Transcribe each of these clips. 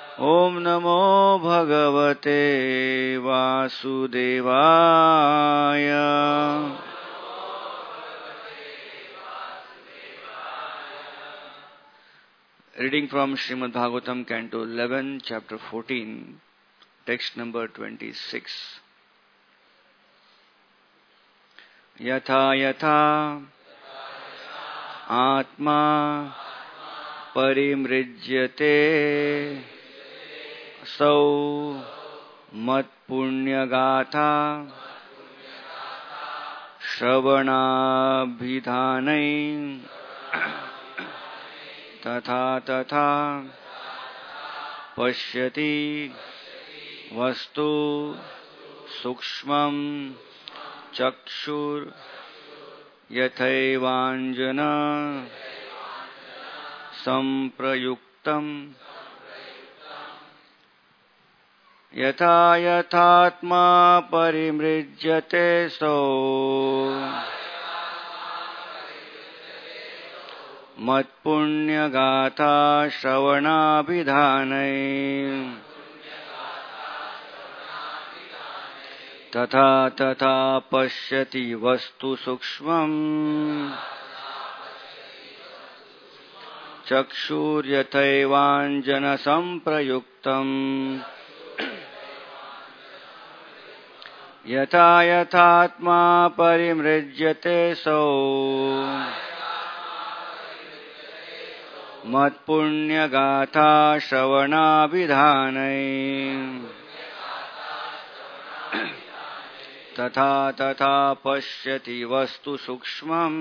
ओम नमो भगवते वासुदेवाय। Reading from Srimad Bhagavatam, Canto 11, Chapter 14, Text number 26. यथा यथा आत्मा परिमृज्यते सौ मत्पुण्यगाथा श्रवणाभिधानै तथा तथा पश्यति वस्तु सूक्ष्मं चक्षुर यथैवांजन संप्रयुक्तम् यथा यथात्मा परिमृज्यते सो मत्पुण्यगाथा श्रवणाभिधानै तथा तथा पश्यति वस्तु सूक्ष्मम् चक्षुर्यथैवांजन संप्रयुक्तम् यथा यथात्मा परिमृज्यते सो मत्पुण्यगाथा श्रवणाभिधानै तथा तथा पश्यति वस्तु सूक्ष्मम्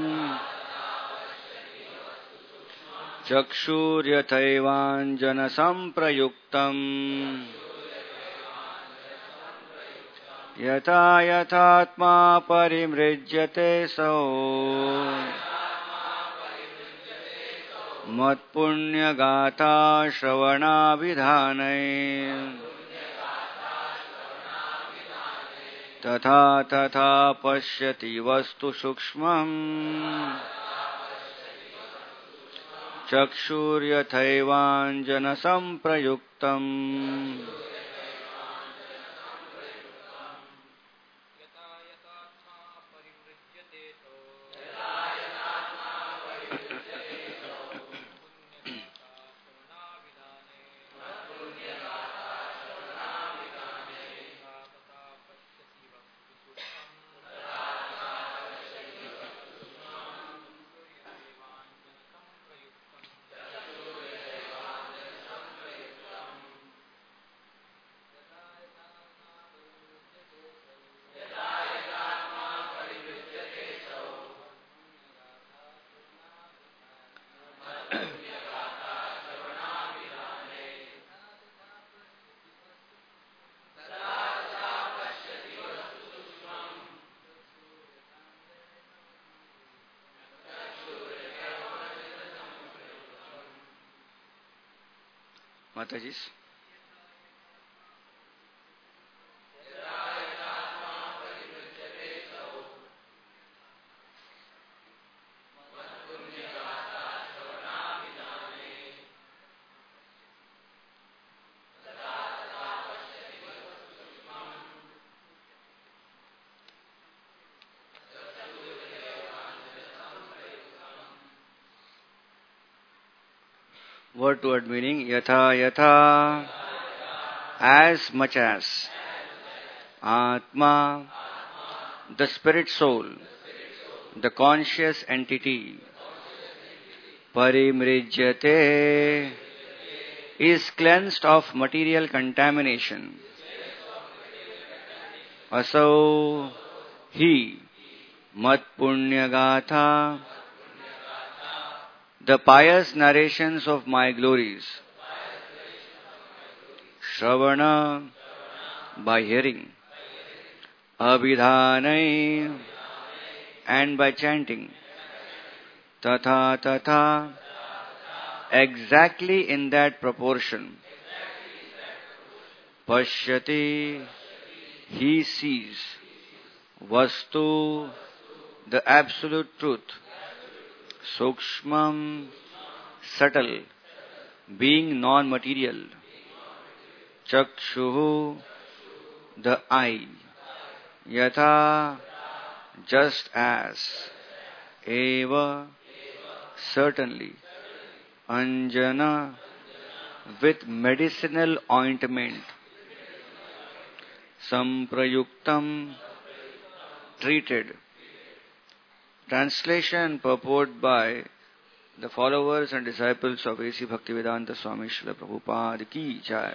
चक्षुर्यथैवांजन संप्रयुक्तम् यथा यथात्मा परिमृज्यते सो मत्पुण्यगाथा श्रवणाभिधानै तथा तथा पश्यति वस्तु सूक्ष्मम् चक्षुर्यथैवांजन संप्रयुक्तम् माताजी। Word to word meaning yatha yatha, as much as Atma, the spirit soul, the conscious entity, parimrijyate, is cleansed of material contamination. Asau, he, mat punyagatha, the pious narrations of my glories. Shravana, by hearing. Abhidhanai, and by chanting. Tatha tatha, exactly in that proportion. Pashyati, he sees. Vastu, the absolute truth. Sukshmam, subtle, being non-material. Chakshuhu, the eye. Yatha, just as. Eva, certainly. Anjana, with medicinal ointment. Samprayuktam, treated. Translation purport by the followers and disciples of A.C. Bhaktivedanta Swami Srila Prabhupada Ki Jai.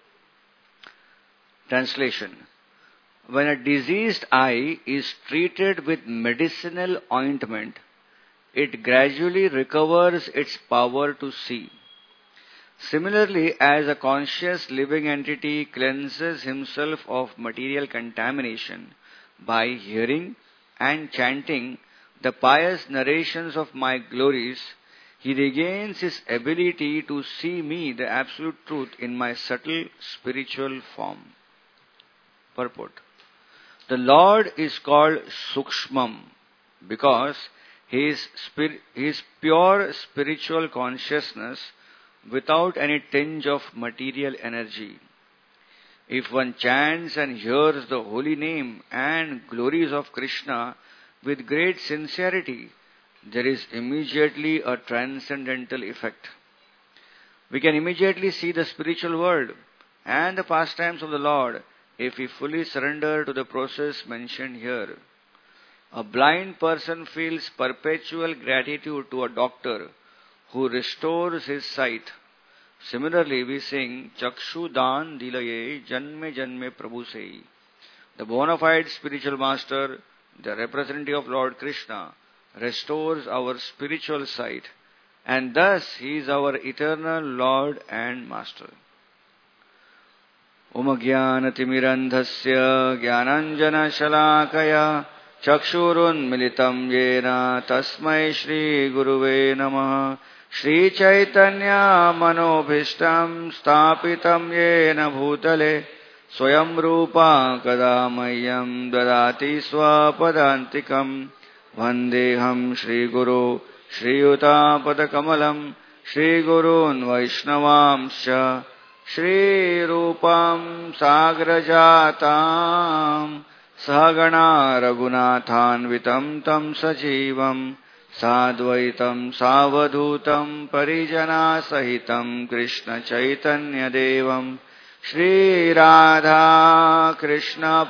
Translation. When a diseased eye is treated with medicinal ointment, it gradually recovers its power to see. Similarly, as a conscious living entity cleanses himself of material contamination by hearing and chanting the pious narrations of my glories, he regains his ability to see me, the absolute truth, in my subtle spiritual form. Purport. The Lord is called Sukshmam because he is pure spiritual consciousness without any tinge of material energy. If one chants and hears the holy name and glories of Krishna with great sincerity, there is immediately a transcendental effect. We can immediately see the spiritual world and the pastimes of the Lord if we fully surrender to the process mentioned here. A blind person feels perpetual gratitude to a doctor who restores his sight. Similarly, we sing Chakshu Dan Dilaye Janme Janme Prabhu Sei. The bona fide spiritual master, the representative of Lord Krishna, restores our spiritual sight, and thus he is our eternal Lord and Master. Om Jnanatimmirandhasya Jnananjana Shalakaya Chakshurun Militam Yena Tasmai Shri Guruve Namaha. Shri Chaitanya Manobhishtam Stapitam Yena Bhutale Swayam Rupa Kadamayam Dadati Swapadantikam Vandeham Shri Guru Shri Yuta Padakamalam Shri Gurun Vaishnavamscha Shri Rupam Sagrajatam Sahagana Raghunathanvitam Tam Sajivam Sadvaitam Savadhutam Parijana Sahitam Krishna Chaitanya Devam Shri Radha Krishna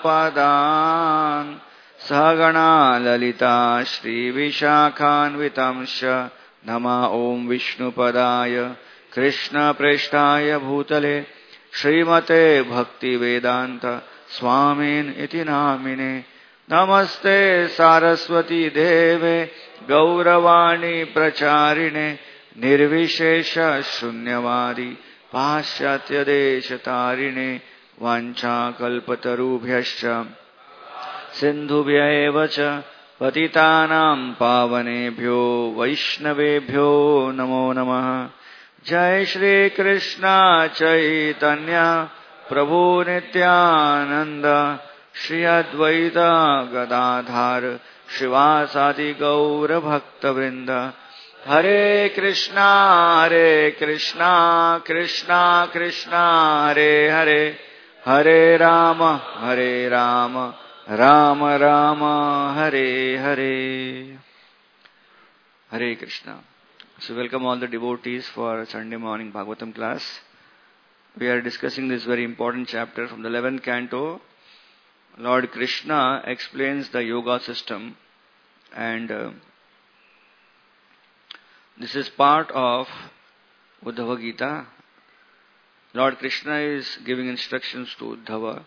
Padan Sahagana Lalita Shri Vishakhanvitamsha Nama Om Vishnu Padaya Krishna Preshtaya Bhutale Srimate Bhakti Vedanta Swamin Iti Namine Namaste Saraswati Deve Gauravani Pracharine Nirvishesha Shunyavadi Paschatya Deshatarine Vancha Kalpatarubhyascha Sindhubhya evacha Patitanam Pavanebhyo Vaishnavebhyo Namo Namaha. Jai Shri Krishna Chaitanya Prabhu Nityananda Shri Advaita Gadadhar Shivasadi Gaura Bhakta Vrinda. Hare Krishna Krishna Krishna Hare Hare Hare Rama Rama Rama Hare Hare. Hare Krishna. So welcome all the devotees for Sunday morning Bhagavatam class. We are discussing this very important chapter from the 11th canto. Lord Krishna explains the yoga system, and this is part of Uddhava Gita. Lord Krishna is giving instructions to Uddhava.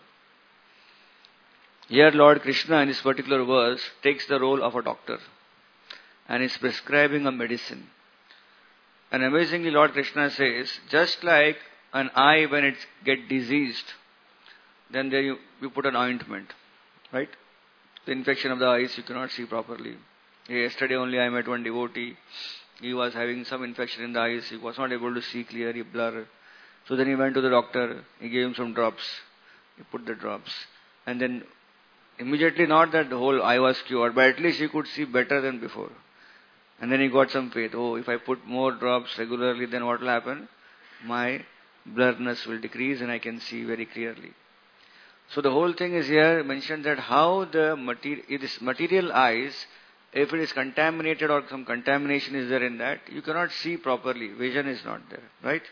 Here Lord Krishna in this particular verse takes the role of a doctor and is prescribing a medicine. And amazingly Lord Krishna says, just like an eye when it gets diseased, then there you put an ointment, right? The infection of the eyes, you cannot see properly. Yesterday only I met one devotee. He was having some infection in the eyes. He was not able to see clearly, blur. So then he went to the doctor. He gave him some drops. He put the drops. And then immediately, not that the whole eye was cured, but at least he could see better than before. And then he got some faith. Oh, if I put more drops regularly, then what will happen? My blurriness will decrease and I can see very clearly. So the whole thing is here mentioned that how this material eyes, if it is contaminated or some contamination is there in that, you cannot see properly. Vision is not there, right?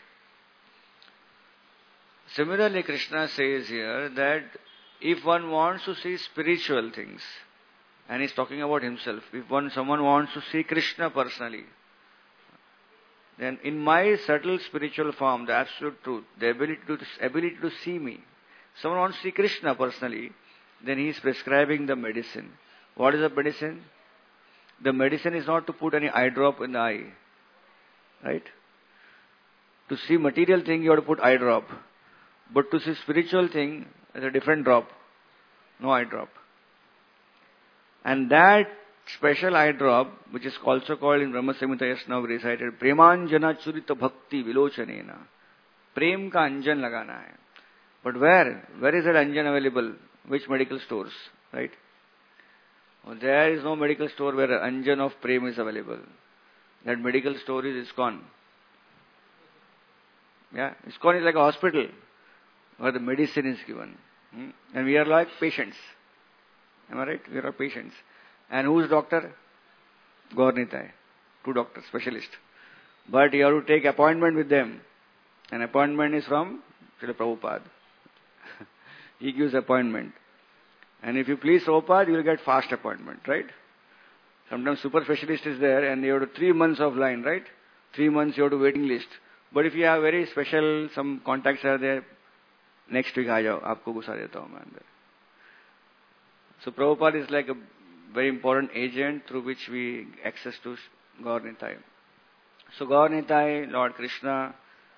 Similarly, Krishna says here that if one wants to see spiritual things, and he's talking about himself, if someone wants to see Krishna personally, then in my subtle spiritual form, the absolute truth, the ability to see me, someone wants to see Krishna personally, then he is prescribing the medicine. What is the medicine? The medicine is not to put any eye drop in the eye, right? To see material thing, you have to put eye drop. But to see spiritual thing, it's a different drop. No eye drop. And that special eye drop, which is also called in Brahma Samhita Yasna, recited, Premanjana Churita Bhakti Vilochanena. Prem ka anjan lagana hai. But where? Where is that anjan available? Which medical stores? Right? Well, there is no medical store where anjan of prem is available. That medical store is ISKCON. Yeah, ISKCON is like a hospital where the medicine is given. And we are like patients. Am I right? We are patients. And who is doctor? Gaur-Nitai. 2 doctors, specialists. But you have to take appointment with them. An appointment is from Srila Prabhupada. He gives appointment. And if you please Prabhupada, you will get fast appointment, right? Sometimes super specialist is there and you have 3 months of line, right? 3 months you have to waiting list. But if you have very special, some contacts are there, next week aa jao, aapko ghusa deta hu main andar. So Prabhupada is like a very important agent through which we access to Gaur-Nitai. So Gaur-Nitai, Lord Krishna,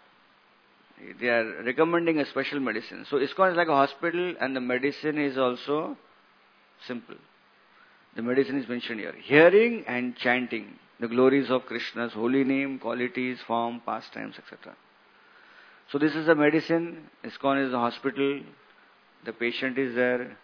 they are recommending a special medicine. So ISKCON is like a hospital and the medicine is also simple. The medicine is mentioned here. Hearing and chanting the glories of Krishna's holy name, qualities, form, pastimes, etc. So this is the medicine. ISKCON is the hospital. The patient is there.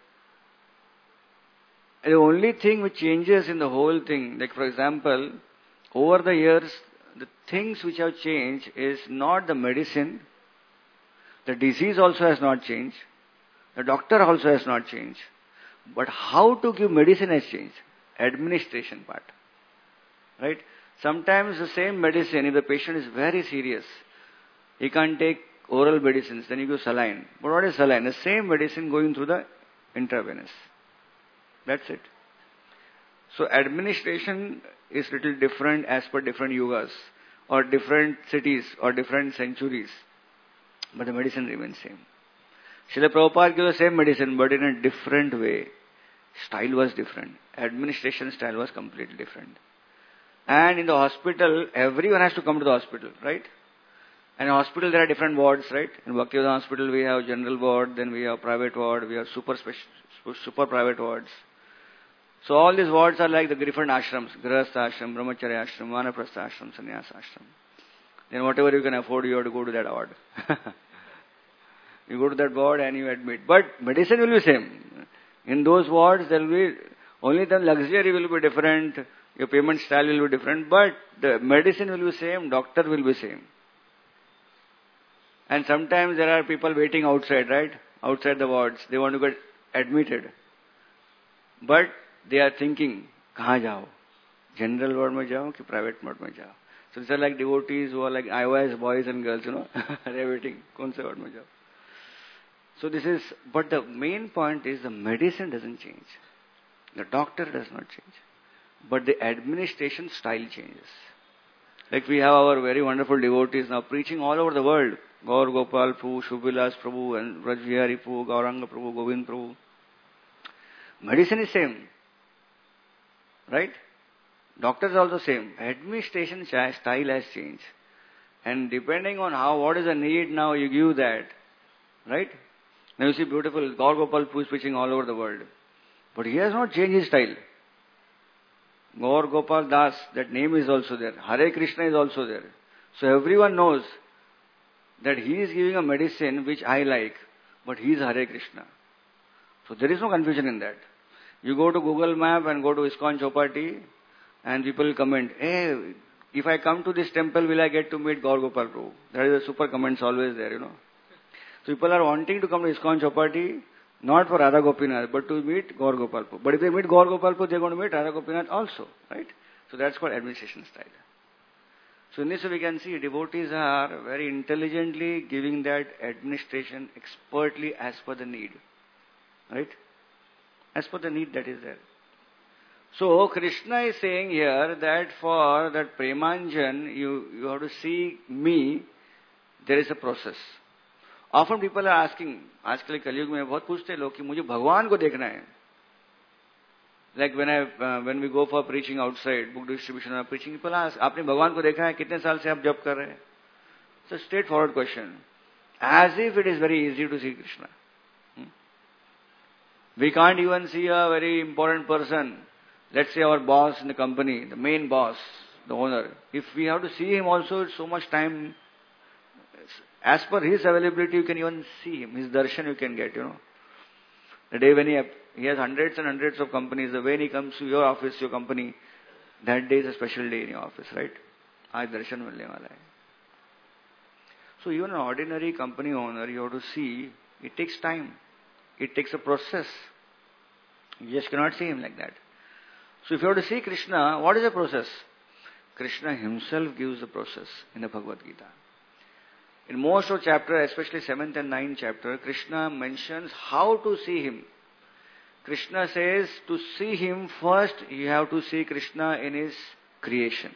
And the only thing which changes in the whole thing, like for example, over the years, the things which have changed is not the medicine. The disease also has not changed. The doctor also has not changed. But how to give medicine has changed. Administration part. Right? Sometimes the same medicine, if the patient is very serious, he can't take oral medicines, then you give saline. But what is saline? The same medicine going through the intravenous. That's it. So administration is little different as per different yugas, or different cities, or different centuries. But the medicine remains same. Srila Prabhupada gave the same medicine, but in a different way. Style was different. Administration style was completely different. And in the hospital, everyone has to come to the hospital, right? And in hospital there are different wards, right? In Bhaktivedanta Hospital we have general ward, then we have private ward, we have super private wards. So all these wards are like the different ashrams, Grihastha ashram, Brahmacharya ashram, Vanaprastha ashram, Sannyasa ashram. Then whatever you can afford, you have to go to that ward. You go to that ward and you admit. But medicine will be same. In those wards, there will be, only the luxury will be different, your payment style will be different, but the medicine will be same, doctor will be same. And sometimes there are people waiting outside, right? Outside the wards. They want to get admitted. But they are thinking, kahan jao? General ward mein jao ki private ward mein jao? So these are like devotees who are like IOS boys and girls, they are waiting. Kaun se ward mein jao? So this is, but the main point is the medicine doesn't change. The doctor does not change. But the administration style changes. Like we have our very wonderful devotees now preaching all over the world. Gaur Gopal Prabhu, Shubhilas Prabhu, and Vrajvihari Prabhu, Gauranga Prabhu, Govind Prabhu. Medicine is same. Right? Doctors are also same. Administration style has changed. And depending on what is the need now, you give that. Right? Now you see beautiful Gaur Gopal Prabhu is preaching all over the world. But he has not changed his style. Gaur Gopal Das, that name is also there. Hare Krishna is also there. So everyone knows that he is giving a medicine which I like, but he is Hare Krishna. So there is no confusion in that. You go to Google Map and go to ISKCON Chowpatty and people comment, hey, If I come to this temple, will I get to meet Gaur Gopal Prabhu? That is a super comments always there, So people are wanting to come to ISKCON Chowpatty, not for Radha Gopinath, but to meet Gaur Gopal Prabhu. But if they meet Gaur Gopal Prabhu, they are going to meet Radha Gopinath also, right? So that's called administration style. So in this we can see devotees are very intelligently giving that administration expertly as per the need, right? As per the need that is there. So Krishna is saying here that for that Premanjan, you have to see me, there is a process. Often people are asking, आजकल कलयुग में बहुत पूछते हैं लोग कि मुझे भगवान को देखना है. Like when we go for preaching outside, book distribution or preaching, people ask, आपने भगवान को देखा है? कितने साल से आप जप कर रहे हैं? It's a straightforward question. As if it is very easy to see Krishna. We can't even see a very important person. Let's say our boss in the company, the main boss, the owner. If we have to see him also, it's so much time. As per his availability, you can even see him. His darshan you can get, The day when he has hundreds and hundreds of companies, the way he comes to your office, your company, that day is a special day in your office, right? Aaj darshan milne wala hai. So even an ordinary company owner, you have to see, it takes time. It takes a process. You just cannot see him like that. So if you have to see Krishna, what is the process? Krishna himself gives the process in the Bhagavad Gita. In most of chapter, especially 7th and 9th chapter, Krishna mentions how to see him. Krishna says to see him first, you have to see Krishna in his creation.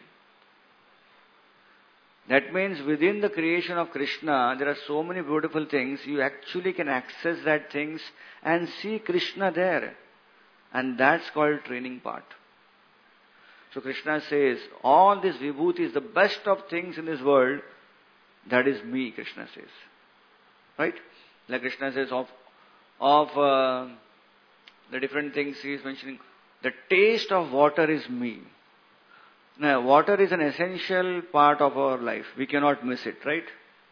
That means within the creation of Krishna, there are so many beautiful things, you actually can access that things and see Krishna there. And that's called training part. So Krishna says, all this vibhuti is the best of things in this world. That is me, Krishna says. Right? Like Krishna says of the different things he is mentioning. The taste of water is me. Now, water is an essential part of our life. We cannot miss it, right?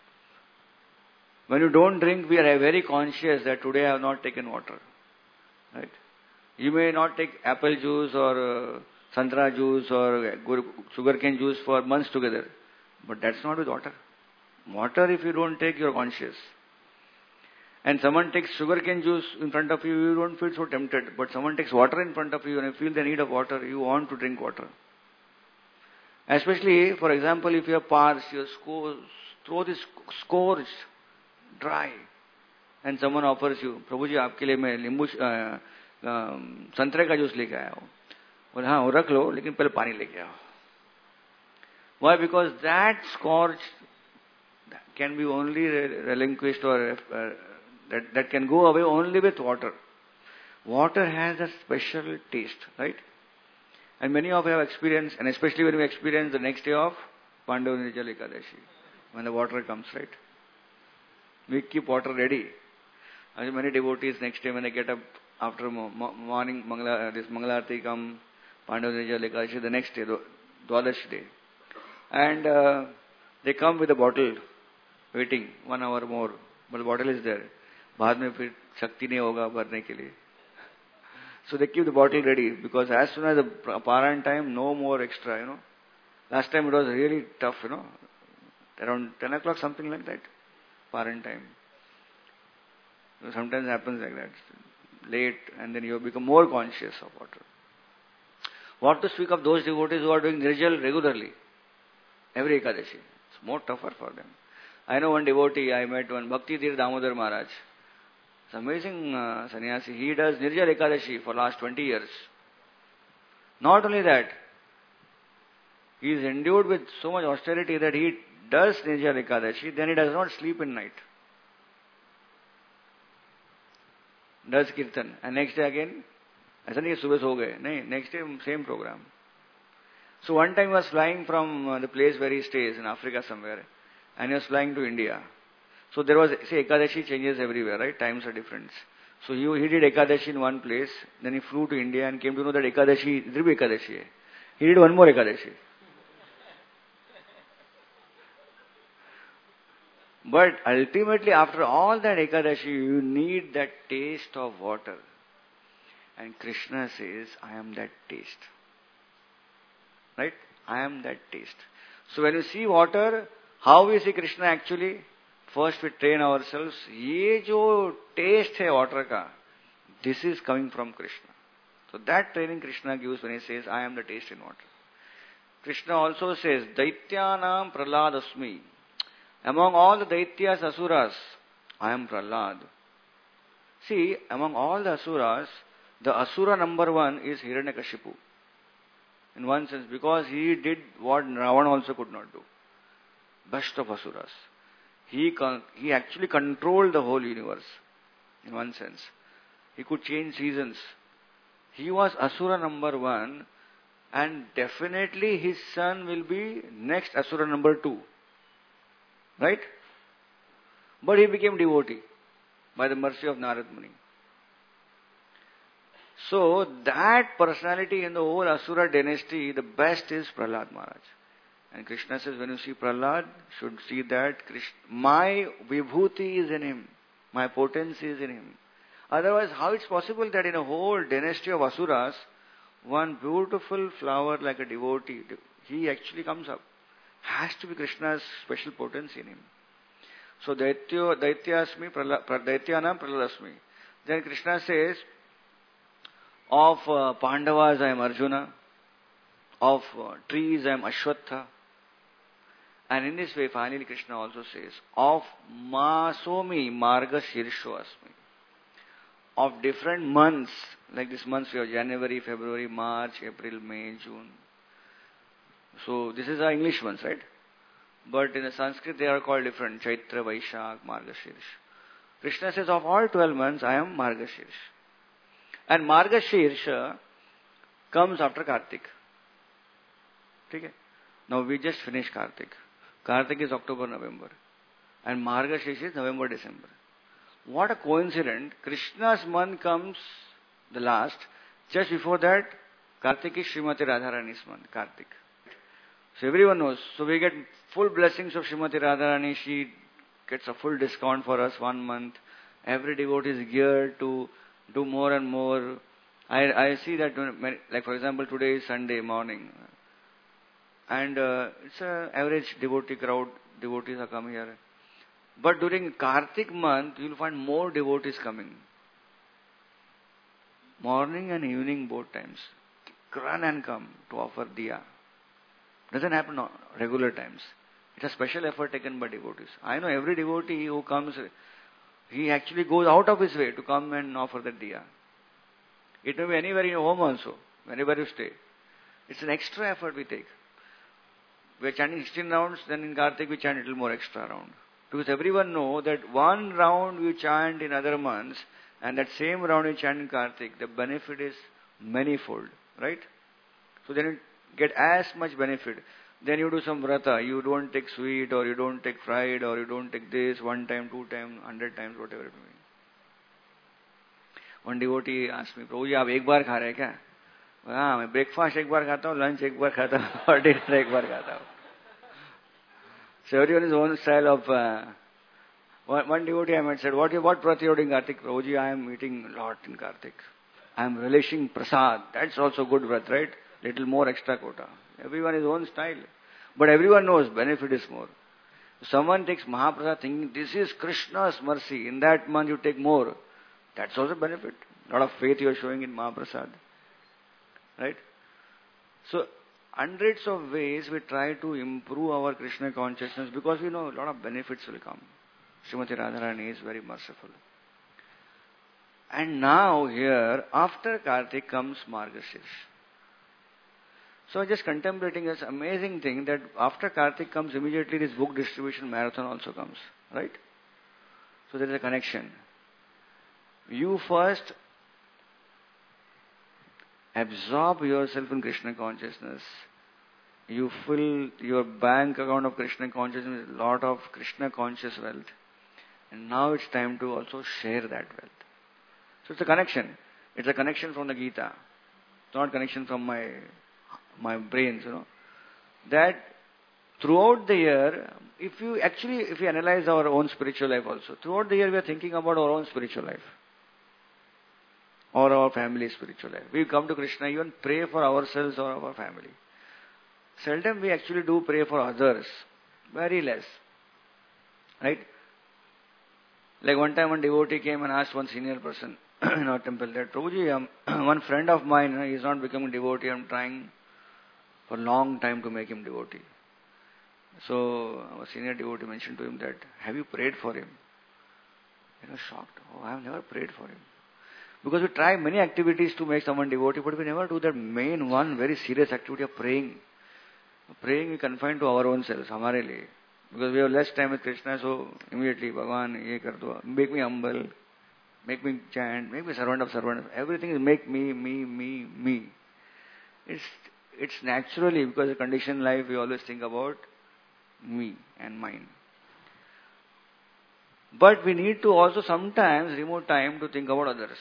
When you don't drink, we are very conscious that today I have not taken water. Right? You may not take apple juice or santra juice or sugarcane juice for months together. But that's not with water. Water, if you don't take, you're conscious. And someone takes sugarcane juice in front of you, you don't feel so tempted. But someone takes water in front of you and you feel the need of water, you want to drink water. Especially, for example, if you are parched, your throat is scorched, dry. And someone offers you, Prabhuji, आपके लिए मैं नींबू संतरे का juice लेके आया हूँ. बोले हाँ वो रख लो लेकिन पहले पानी लेके आओ. Why? Because that scorch can be only relinquished or that can go away only with water. Water has a special taste, right? And many of you have experienced, and especially when we experience the next day of Pandav Nirjala Ekadashi, when the water comes, right? We keep water ready. And many devotees next day when they get up after morning, this Mangalarti come, Pandav Nirjala Ekadashi, the next day, Dwadash day. And they come with a bottle, waiting 1 hour more, but the bottle is there. बाद में फिर शक्ति नहीं होगा भरने के लिए. So they keep the bottle ready because as soon as the Paran time, no more extra, Last time it was really tough, around 10 o'clock, something like that, Paran time. Sometimes happens like that, late, and then you become more conscious of water. What to speak of those devotees who are doing Nirjal regularly, every Ekadashi? It's more tougher for them. I know one devotee, I met one, Bhakti Tir Damodar Maharaj. It's amazing sannyasi. He does Nirjala Ekadashi for last 20 years. Not only that, he is endued with so much austerity that he does Nirjala Ekadashi, then he does not sleep in night. Does Kirtan. And next day again, ऐसा नहीं सुबह सो गए, नहीं, next day same program. So one time he was flying from the place where he stays in Africa somewhere, and he was flying to India. So there was, Ekadashi changes everywhere, right? Times are different. So he did Ekadashi in one place, then he flew to India and came to know that Ekadashi, idhar bhi Ekadashi hai. He did one more Ekadashi. But ultimately, after all that Ekadashi, you need that taste of water. And Krishna says, I am that taste. Right? I am that taste. So when you see water, how we see Krishna actually? First we train ourselves. ये जो taste है water का, this is coming from Krishna. So that training Krishna gives when he says, I am the taste in water. Krishna also says, Daityanam Praladasmi. Among all the Daityas, Asuras, I am Prahlad. See, among all the Asuras, the Asura number one is Hiranyakashipu. In one sense, because he did what Ravana also could not do. Best of Asuras. He actually controlled the whole universe. In one sense. He could change seasons. He was Asura number one, and definitely his son will be next Asura number two. Right? But he became devotee by the mercy of Narad Muni. So that personality in the whole Asura dynasty, the best is Prahlad Maharaj. And Krishna says, when you see Prahlad, should see that my vibhuti is in him, my potency is in him. Otherwise, how it's possible that in a whole dynasty of Asuras, one beautiful flower like a devotee, he actually comes up. Has to be Krishna's special potency in him. So Daityanam Praladasmi. Then Krishna says, of Pandavas I am Arjuna, of trees I am Ashwatha. And in this way, finally Krishna also says, of Masomi Marga Shirsho Asmi. Of different months, like this month we have January, February, March, April, May, June. So this is our English months, right? But in the Sanskrit they are called different. Chaitra, Vaishak, Margashirsh. Krishna says, of all 12 months, I am Margashirsh. And Margashirsh comes after Kartik. Okay? Now we just finished Kartik. Kartik is October, November. And Margashirsh is November, December. What a coincidence. Krishna's month comes the last. Just before that, Kartik is Srimati Radharani's month, Kartik. So everyone knows. So we get full blessings of Srimati Radharani. She gets a full discount for us 1 month. Every devotee is geared to do more and more. I see that, like for example, today is Sunday morning. And it's an average devotee crowd. Devotees are coming here. But during Kartik month, you will find more devotees coming. Morning and evening both times. Run and come to offer diya. Doesn't happen on regular times. It's a special effort taken by devotees. I know every devotee who comes, he actually goes out of his way to come and offer that diya. It may be anywhere in your home also, wherever you stay. It's an extra effort we take. We are chanting 16 rounds, then in Kartik we chant a little more extra round. Because everyone knows that one round you chant in other months and that same round you chant in Kartik, the benefit is manifold, right? So then you get as much benefit. Then you do some vrata, you don't take sweet or you don't take fried or you don't take this 1 time, 2 times, 100 times, whatever it may be. One devotee asked me, Prabhuji, आप एक बार खा रहे हैं क्या? हाँ, मैं breakfast एक बार खाता हूँ, लंच एक बार खाता हूँ और डिनर एक बार खाता हूँ. So everyone is own style of. One devotee I met said, what Prati you doing Kartik? Prabhuji, I am eating a lot in Kartik. I am relishing prasad. That's also good vrat, right? Little more extra quota. Everyone is own style. But everyone knows benefit is more. Someone takes Mahaprasad thinking this is Krishna's mercy. In that month you take more. That's also benefit. A lot of faith you are showing in Mahaprasad. Right? So, hundreds of ways we try to improve our Krishna consciousness because we know a lot of benefits will come. Srimati Radharani is very merciful. And now here, after Kartik comes Margashirsh. So just contemplating this amazing thing that after Kartik comes immediately this book distribution marathon also comes. Right? So there is a connection. You first absorb yourself in Krishna consciousness. You fill your bank account of Krishna consciousness with a lot of Krishna conscious wealth. And now it's time to also share that wealth. So it's a connection. It's a connection from the Gita. It's not connection from my brains, That throughout the year, if you analyze our own spiritual life also, throughout the year we are thinking about our own spiritual life. Or our family spiritual life. We come to Krishna, even pray for ourselves or our family. Seldom we actually do pray for others. Very less. Right? Like one time one devotee came and asked one senior person in our temple that, Prabhuji, one friend of mine, he is not becoming devotee. I'm trying for a long time to make him devotee. So our senior devotee mentioned to him that, have you prayed for him? He was shocked. Oh, I have never prayed for him. Because we try many activities to make someone devotee, but we never do that main one, very serious activity of praying. Praying we confine to our own selves, हमारे लिए. Because we have less time with Krishna, so immediately, Bhagavan, ye kar do, make me humble, make me chant, make me servant of servant. Everything is make me. It's naturally, because in conditioned life, we always think about me and mine. But we need to also sometimes remove time to think about others.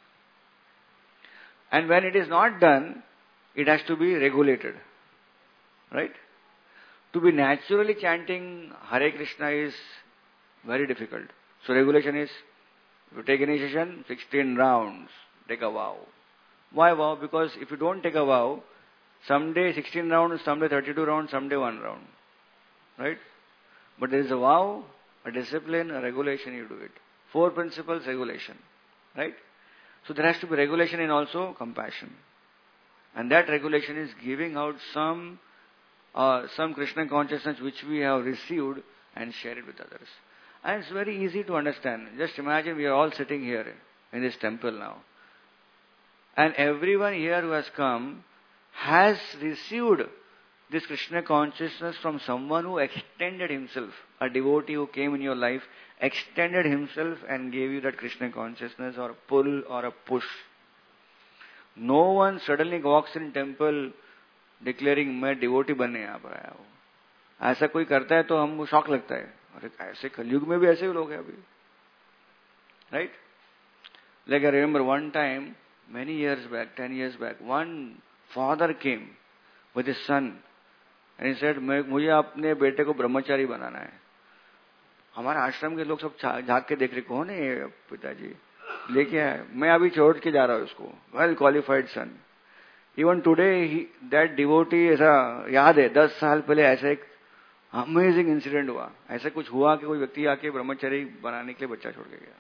And when it is not done, it has to be regulated. Right? To be naturally chanting Hare Krishna is very difficult. So regulation is, if you take initiation, 16 rounds, take a vow. Why vow? Because if you don't take a vow, someday 16 rounds, someday 32 rounds, someday 1 round. Right? But there is a vow, a discipline, a regulation, you do it. 4 principles, regulation. Right? So there has to be regulation in also compassion. And that regulation is giving out some Krishna consciousness which we have received and share it with others. And it's very easy to understand. Just imagine we are all sitting here in this temple now. And everyone here who has come has received this Krishna consciousness from someone who extended himself. A devotee who came in your life, extended himself and gave you that Krishna consciousness or a pull or a push. No one suddenly walks in temple declaring मैं devotee बनने यहाँ पर आया हूँ. ऐसा कोई करता है तो हमको शौक लगता है. अरे ऐसे कलयुग में भी ऐसे भी लोग हैं अभी. Right? Like I remember one time, many years back, 10 years back, one father came with his son and he said, मुझे अपने बेटे को ब्रह्मचारी बनाना है. हमारे आश्रम के लोग सब झाँक के देख रहे, कौन है ये पिताजी, लेके आए, मैं अभी छोड़ के जा रहा हूँ उसको. Well qualified son. Even today, that devotee ऐसा याद है, 10 साल पहले ऐसा एक अमेजिंग इंसिडेंट हुआ. ऐसा कुछ हुआ कि कोई व्यक्ति आके ब्रह्मचारी बनाने के लिए बच्चा छोड़ के गया.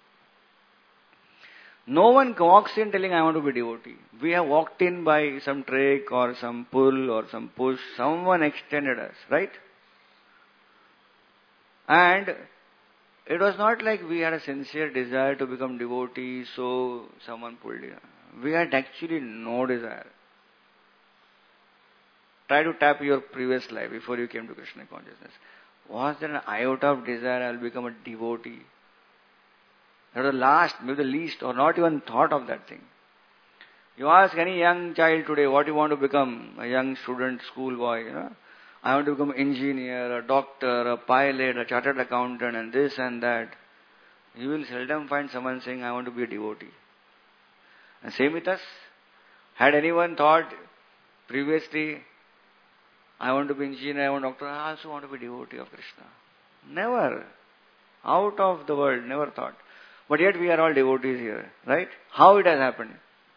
No one walks in telling I want to be devotee. We have walked in by some trick or some pull or some push. Someone extended us, right? And it was not like we had a sincere desire to become devotee, so someone pulled in. We had actually no desire. Try to tap your previous life before you came to Krishna consciousness. Was there an iota of desire I will become a devotee? That was the last, maybe the least, or not even thought of that thing. You ask any young child today, what you want to become? A young student, schoolboy, I want to become an engineer, a doctor, a pilot, a chartered accountant, and this and that. You will seldom find someone saying, I want to be a devotee. And same with us. Had anyone thought previously, I want to be engineer, I want to be doctor, I also want to be devotee of Krishna? Never. Out of the world, never thought. But yet we are all devotees here, right? How it has happened?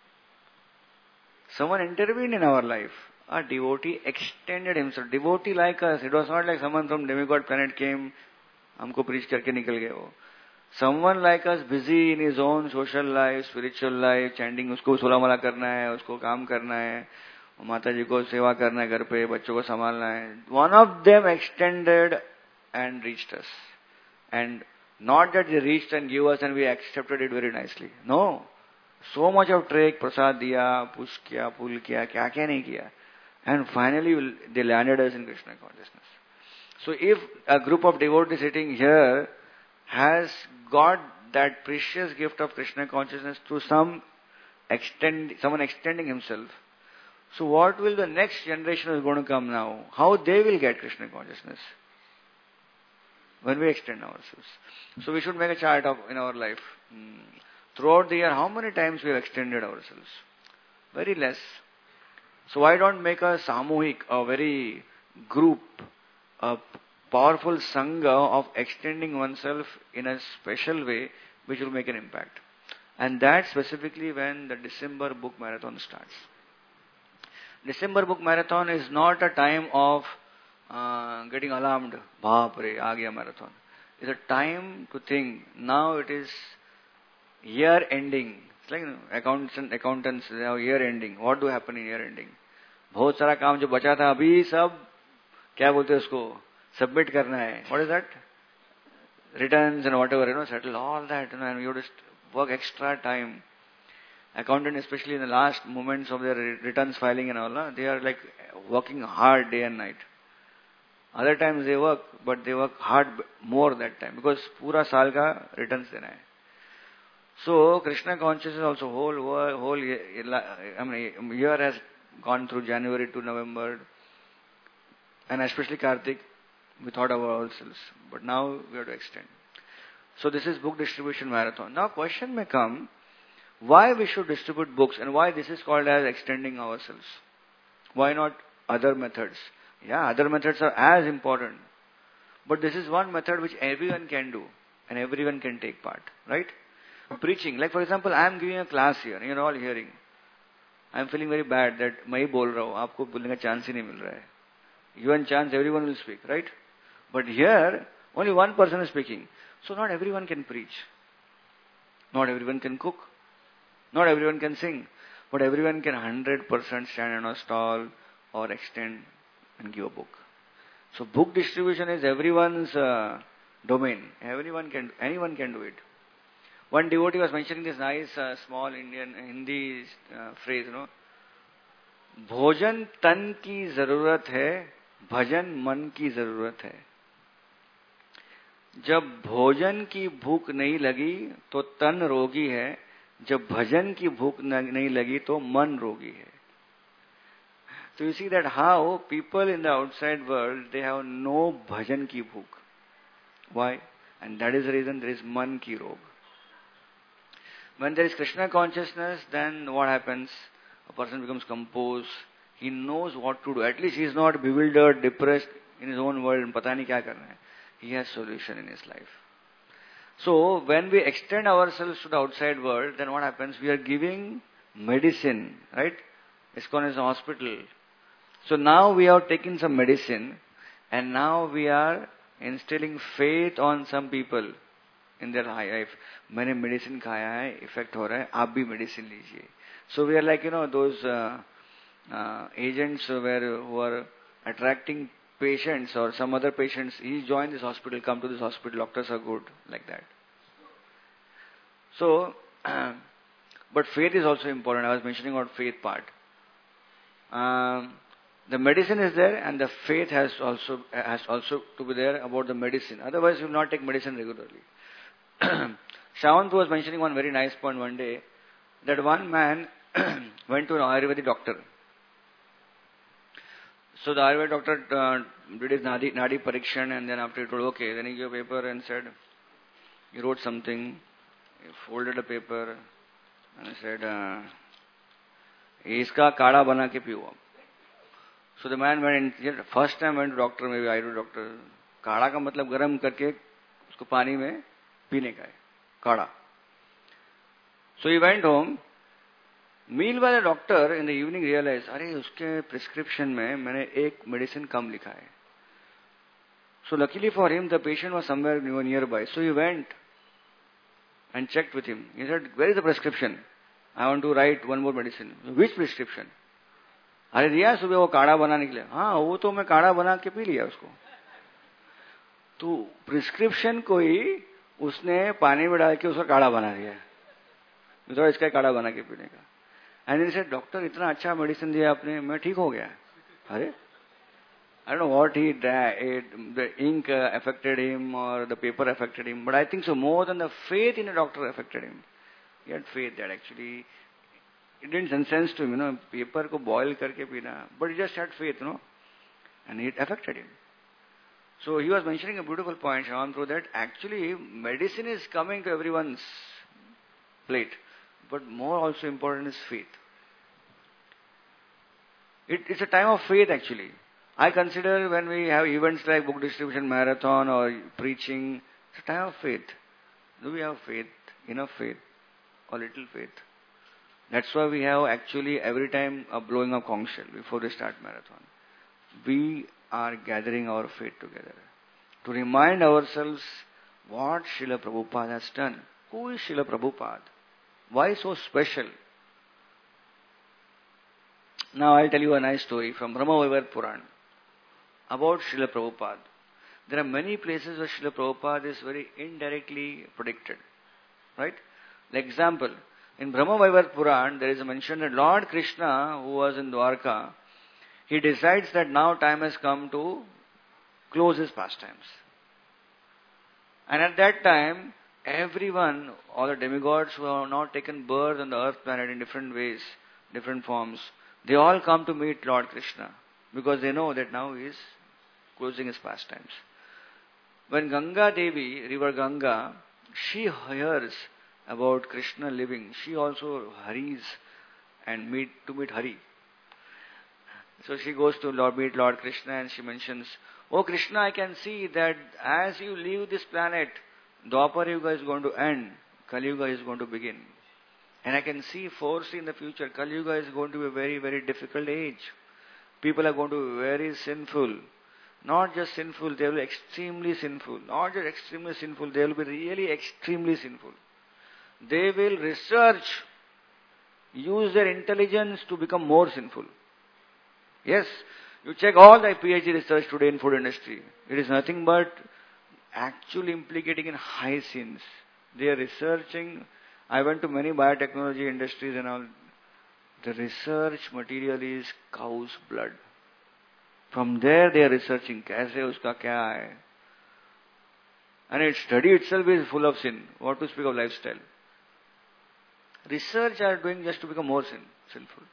Someone intervened in our life. A devotee extended himself. Devotee like us. It was not like someone from demigod planet came, हमको preach करके निकल गए वो. Someone like us, busy in his own social life, spiritual life, chanting, उसको सोला मला करना है, उसको काम करना है, माता जी को सेवा करना है घर पे, बच्चों को संभालना है. One of them extended and reached us. And not that they reached and gave us and we accepted it very nicely. No. So much of trick, prasad diya, push kiya, pull kiya, kya nahi kiya. And finally they landed us in Krishna consciousness. So if a group of devotees sitting here has got that precious gift of Krishna consciousness through someone extending himself, so what will the next generation is going to come now? How they will get Krishna consciousness? When we extend ourselves. So we should make a chart in our life. Throughout the year, how many times we have extended ourselves? Very less. So why don't make a samuhik, a very group, a powerful sangha of extending oneself in a special way which will make an impact. And that specifically when the December book marathon starts. December book marathon is not a time of getting alarmed. Baap re, aa gaya marathon. It's a time to think. Now it is year ending. It's like accountants, they have year ending. What do happen in year ending? बहुत सारा काम जो बचा था अभी सब क्या बोलते हैं उसको सबमिट करना है. What is that? Returns and whatever, settle all that, and you just work extra time. Accountant, especially in the last moments of their returns filing and all, they are like working hard day and night. Other times they work, but they work hard more that time because पूरा साल का returns देना है. So Krishna consciousness also whole year has gone through January to November, and especially Kartik, we thought about ourselves, but now we have to extend. So this is book distribution marathon. Now question may come, why we should distribute books and why this is called as extending ourselves? Why not other methods? Yeah, other methods are as important. But this is one method which everyone can do and everyone can take part, right? Preaching, like for example, I am giving a class here and you're all hearing. I am feeling very bad that मैं ही बोल रहा हूँ, आपको बोलने का chance ही नहीं मिल रहा है. Given chance, everyone will speak, right? But here, only one person is speaking. So not everyone can preach. Not everyone can cook. Not everyone can sing. But everyone can 100% stand on a stall or extend and give a book. So book distribution is everyone's domain. Anyone can do it. One devotee was mentioning this nice small Indian Hindi phrase, भोजन तन की जरूरत है, भजन मन की जरूरत है. जब भोजन की भूख नहीं लगी तो तन रोगी है, जब भजन की भूख नहीं लगी तो मन रोगी है. So you see that how people in the outside world, they have no bhajan ki bhook. Why? And that is the reason there is man ki rog. When there is Krishna consciousness, then what happens? A person becomes composed. He knows what to do. At least he is not bewildered, depressed in his own world. Pata nahi kya karna hai. He has solution in his life. So when we extend ourselves to the outside world, then what happens? We are giving medicine, right? ISKCON is a hospital. So now we have taken some medicine and now we are instilling faith on some people in their life. मैंने medicine खाया है, effect हो रहा है, आप भी medicine लीजिए. So we are like, those agents who are attracting patients or some other patients. He joined this hospital, come to this hospital, doctors are good, like that. So, but faith is also important. I was mentioning about faith part. The medicine is there and the faith has also to be there about the medicine. Otherwise, you will not take medicine regularly. Shawant was mentioning one very nice point one day, that one man went to an Ayurvedic doctor. So the Ayurvedic doctor did his Nadi Parikshan, and then after he told, okay, then he gave a paper and said, he wrote something, he folded a paper and he said, iska kada bana ke piyo. So the man went in, first time went to doctor, maybe Ayurvedic doctor, काढ़ा का मतलब गर्म करके उसको पानी में पीने का है, काढ़ा. So he went home. Meanwhile, the doctor in the evening realized, अरे उसके prescription में मैंने एक medicine कम लिखा है. So luckily for him, the patient was somewhere nearby. So he went and checked with him. He said, where is the prescription? I want to write one more medicine. Which prescription? अरे दिया सुबह वो काढ़ा बनाने के लिए. हाँ, वो तो मैं काढ़ा बना के पी लिया उसको. तो प्रिस्क्रिप्शन को ही उसने पानी में डाल के उसका काढ़ा बना दिया. तो इसका काढ़ा बना के पीने का. एंड ही सेड, डॉक्टर इतना अच्छा मेडिसिन दिया आपने, मैं ठीक हो गया. अरे, I don't know what he did, the ink affected him or the paper affected him, but I think so more than the faith in the doctor affected him. He had faith that actually it didn't make sense to him, paper ko boil karke pina, but he just had faith, and it affected him. So he was mentioning a beautiful point, Shyaam, through that actually medicine is coming to everyone's plate, but more also important is faith. It's a time of faith actually. I consider when we have events like book distribution marathon or preaching, it's a time of faith. Do we have faith, enough faith, or little faith? That's why we have actually every time a blowing of conch shell before they start marathon. We are gathering our faith together to remind ourselves what Srila Prabhupada has done. Who is Srila Prabhupada? Why so special? Now I'll tell you a nice story from Brahma Purana about Srila Prabhupada. There are many places where Srila Prabhupada is very indirectly predicted. Right? Like example, in Brahma Purana, there is a mention that Lord Krishna, who was in Dwarka, he decides that now time has come to close his pastimes. And at that time, everyone, all the demigods who have now taken birth on the earth planet in different ways, different forms, they all come to meet Lord Krishna because they know that now he is closing his pastimes. When Ganga Devi, river Ganga, she hears about Krishna living, she also hurries and meet Hari. So she goes to meet Lord Krishna and she mentions, "Oh Krishna, I can see that as you leave this planet, Dwapar Yuga is going to end, Kali Yuga is going to begin. And I can foresee in the future, Kali Yuga is going to be a very, very difficult age. People are going to be very sinful. Not just sinful, they will be extremely sinful. Not just extremely sinful, they will be really extremely sinful. They will use their intelligence to become more sinful. Yes, you check all the PhD research today in food industry. It is nothing but actually implicating in high sins. They are researching. I went to many biotechnology industries and all. The research material is cow's blood. From there they are researching, kaise uska kya hai. And its study itself is full of sin. What to speak of lifestyle. Research are doing just to become more sinful.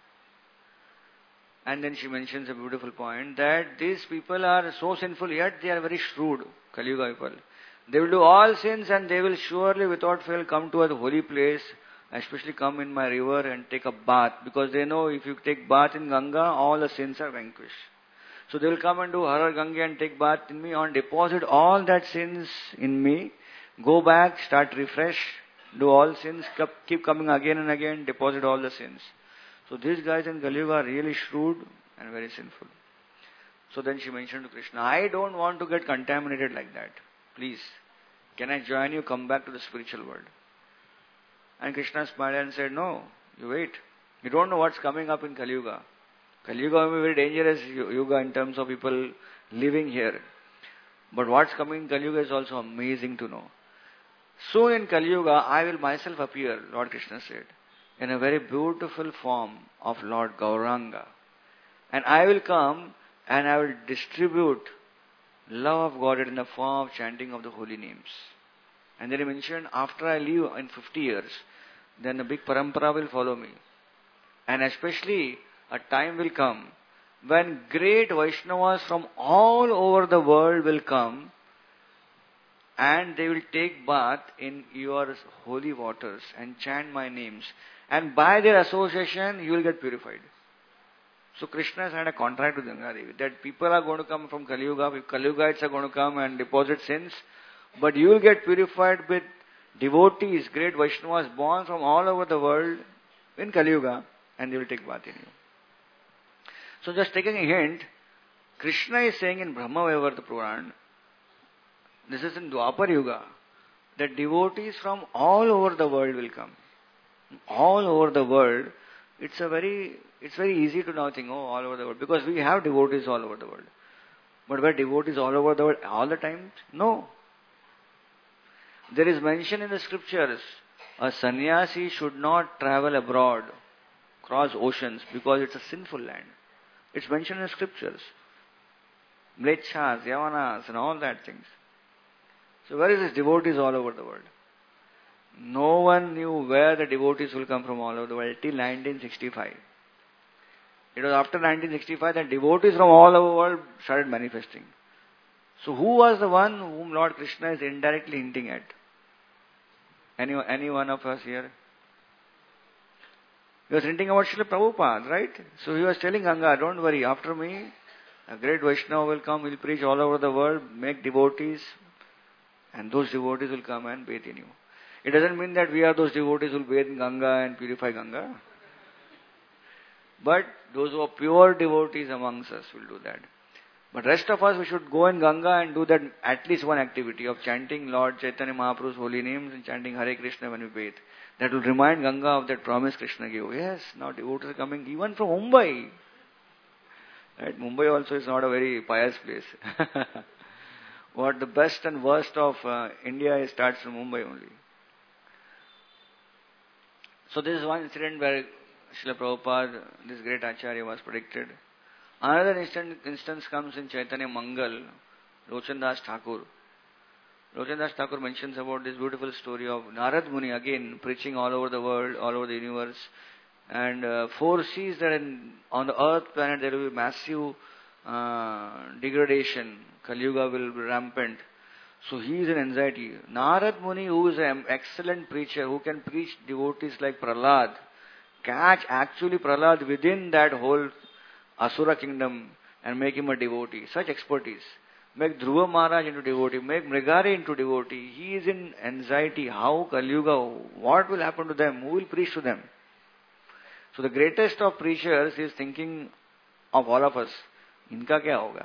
And then she mentions a beautiful point that these people are so sinful yet they are very shrewd, Kali Yuga people. They will do all sins and they will surely without fail come to a holy place, especially come in my river and take a bath, because they know if you take bath in Ganga, all the sins are vanquished. So they will come and do Har Ganga and take bath in me, and deposit all that sins in me, go back, start refresh, do all sins, keep coming again and again, deposit all the sins. So these guys in Kali Yuga are really shrewd and very sinful. So then she mentioned to Krishna, I don't want to get contaminated like that. Please, can I join you, come back to the spiritual world? And Krishna smiled and said, no, you wait. You don't know what's coming up in Kali Yuga. Kali Yuga will be very dangerous Yuga in terms of people living here. But what's coming in Kali Yuga is also amazing to know. Soon in Kali Yuga, I will myself appear, Lord Krishna said, in a very beautiful form of Lord Gauranga. And I will come and I will distribute love of God in the form of chanting of the holy names. And then he mentioned, after I leave in 50 years, then a big parampara will follow me. And especially a time will come when great Vaishnavas from all over the world will come and they will take bath in your holy waters and chant my names. And by their association, you will get purified. So Krishna has had a contract with Ganga Devi that people are going to come from Kali Yuga, Kali Yugites are going to come and deposit sins, but you will get purified with devotees, great Vaishnavas born from all over the world in Kali Yuga, and they will take bath in you. So just taking a hint, Krishna is saying in Brahma Vaivarta Purana, this is in Dwapar Yuga, that devotees from all over the world will come. All over the world, it's very easy to now think, oh, all over the world, because we have devotees all over the world. But were devotees all over the world all the time? No. There is mention in the scriptures, a sannyasi should not travel abroad, cross oceans, because it's a sinful land. It's mentioned in the scriptures. Mlechas, Yavanas, and all that things. So where is this devotees all over the world? No one knew where the devotees will come from all over the world till 1965. It was after 1965 that devotees from all over the world started manifesting. So who was the one whom Lord Krishna is indirectly hinting at? Any one of us here? He was hinting about Srila Prabhupada, right? So he was telling Ganga, don't worry, after me, a great Vaishnava will come, will preach all over the world, make devotees, and those devotees will come and bathe in you. It doesn't mean that we are those devotees who will bathe in Ganga and purify Ganga. But those who are pure devotees amongst us will do that. But rest of us, we should go in Ganga and do that at least one activity of chanting Lord Chaitanya Mahaprabhu's holy names and chanting Hare Krishna when we bathe. That will remind Ganga of that promise Krishna gave. Yes, now devotees are coming even from Mumbai. Right? Mumbai also is not a very pious place. What the best and worst of India starts from Mumbai only. So this is one incident where Srila Prabhupada, this great Acharya, was predicted. Another instance comes in Chaitanya Mangal, Lochan Das Thakur. Lochan Das Thakur mentions about this beautiful story of Narad Muni, again preaching all over the world, all over the universe, and foresees that on the earth planet there will be massive degradation. Kali Yuga will be rampant. So he is in anxiety. Narad Muni, who is an excellent preacher, who can preach devotees like Prahlad, catch actually Prahlad within that whole Asura kingdom and make him a devotee. Such expertise. Make Dhruva Maharaj into devotee, make Mrigari into devotee. He is in anxiety. How Kali Yuga, what will happen to them? Who will preach to them? So the greatest of preachers is thinking of all of us. Inka kya hoga?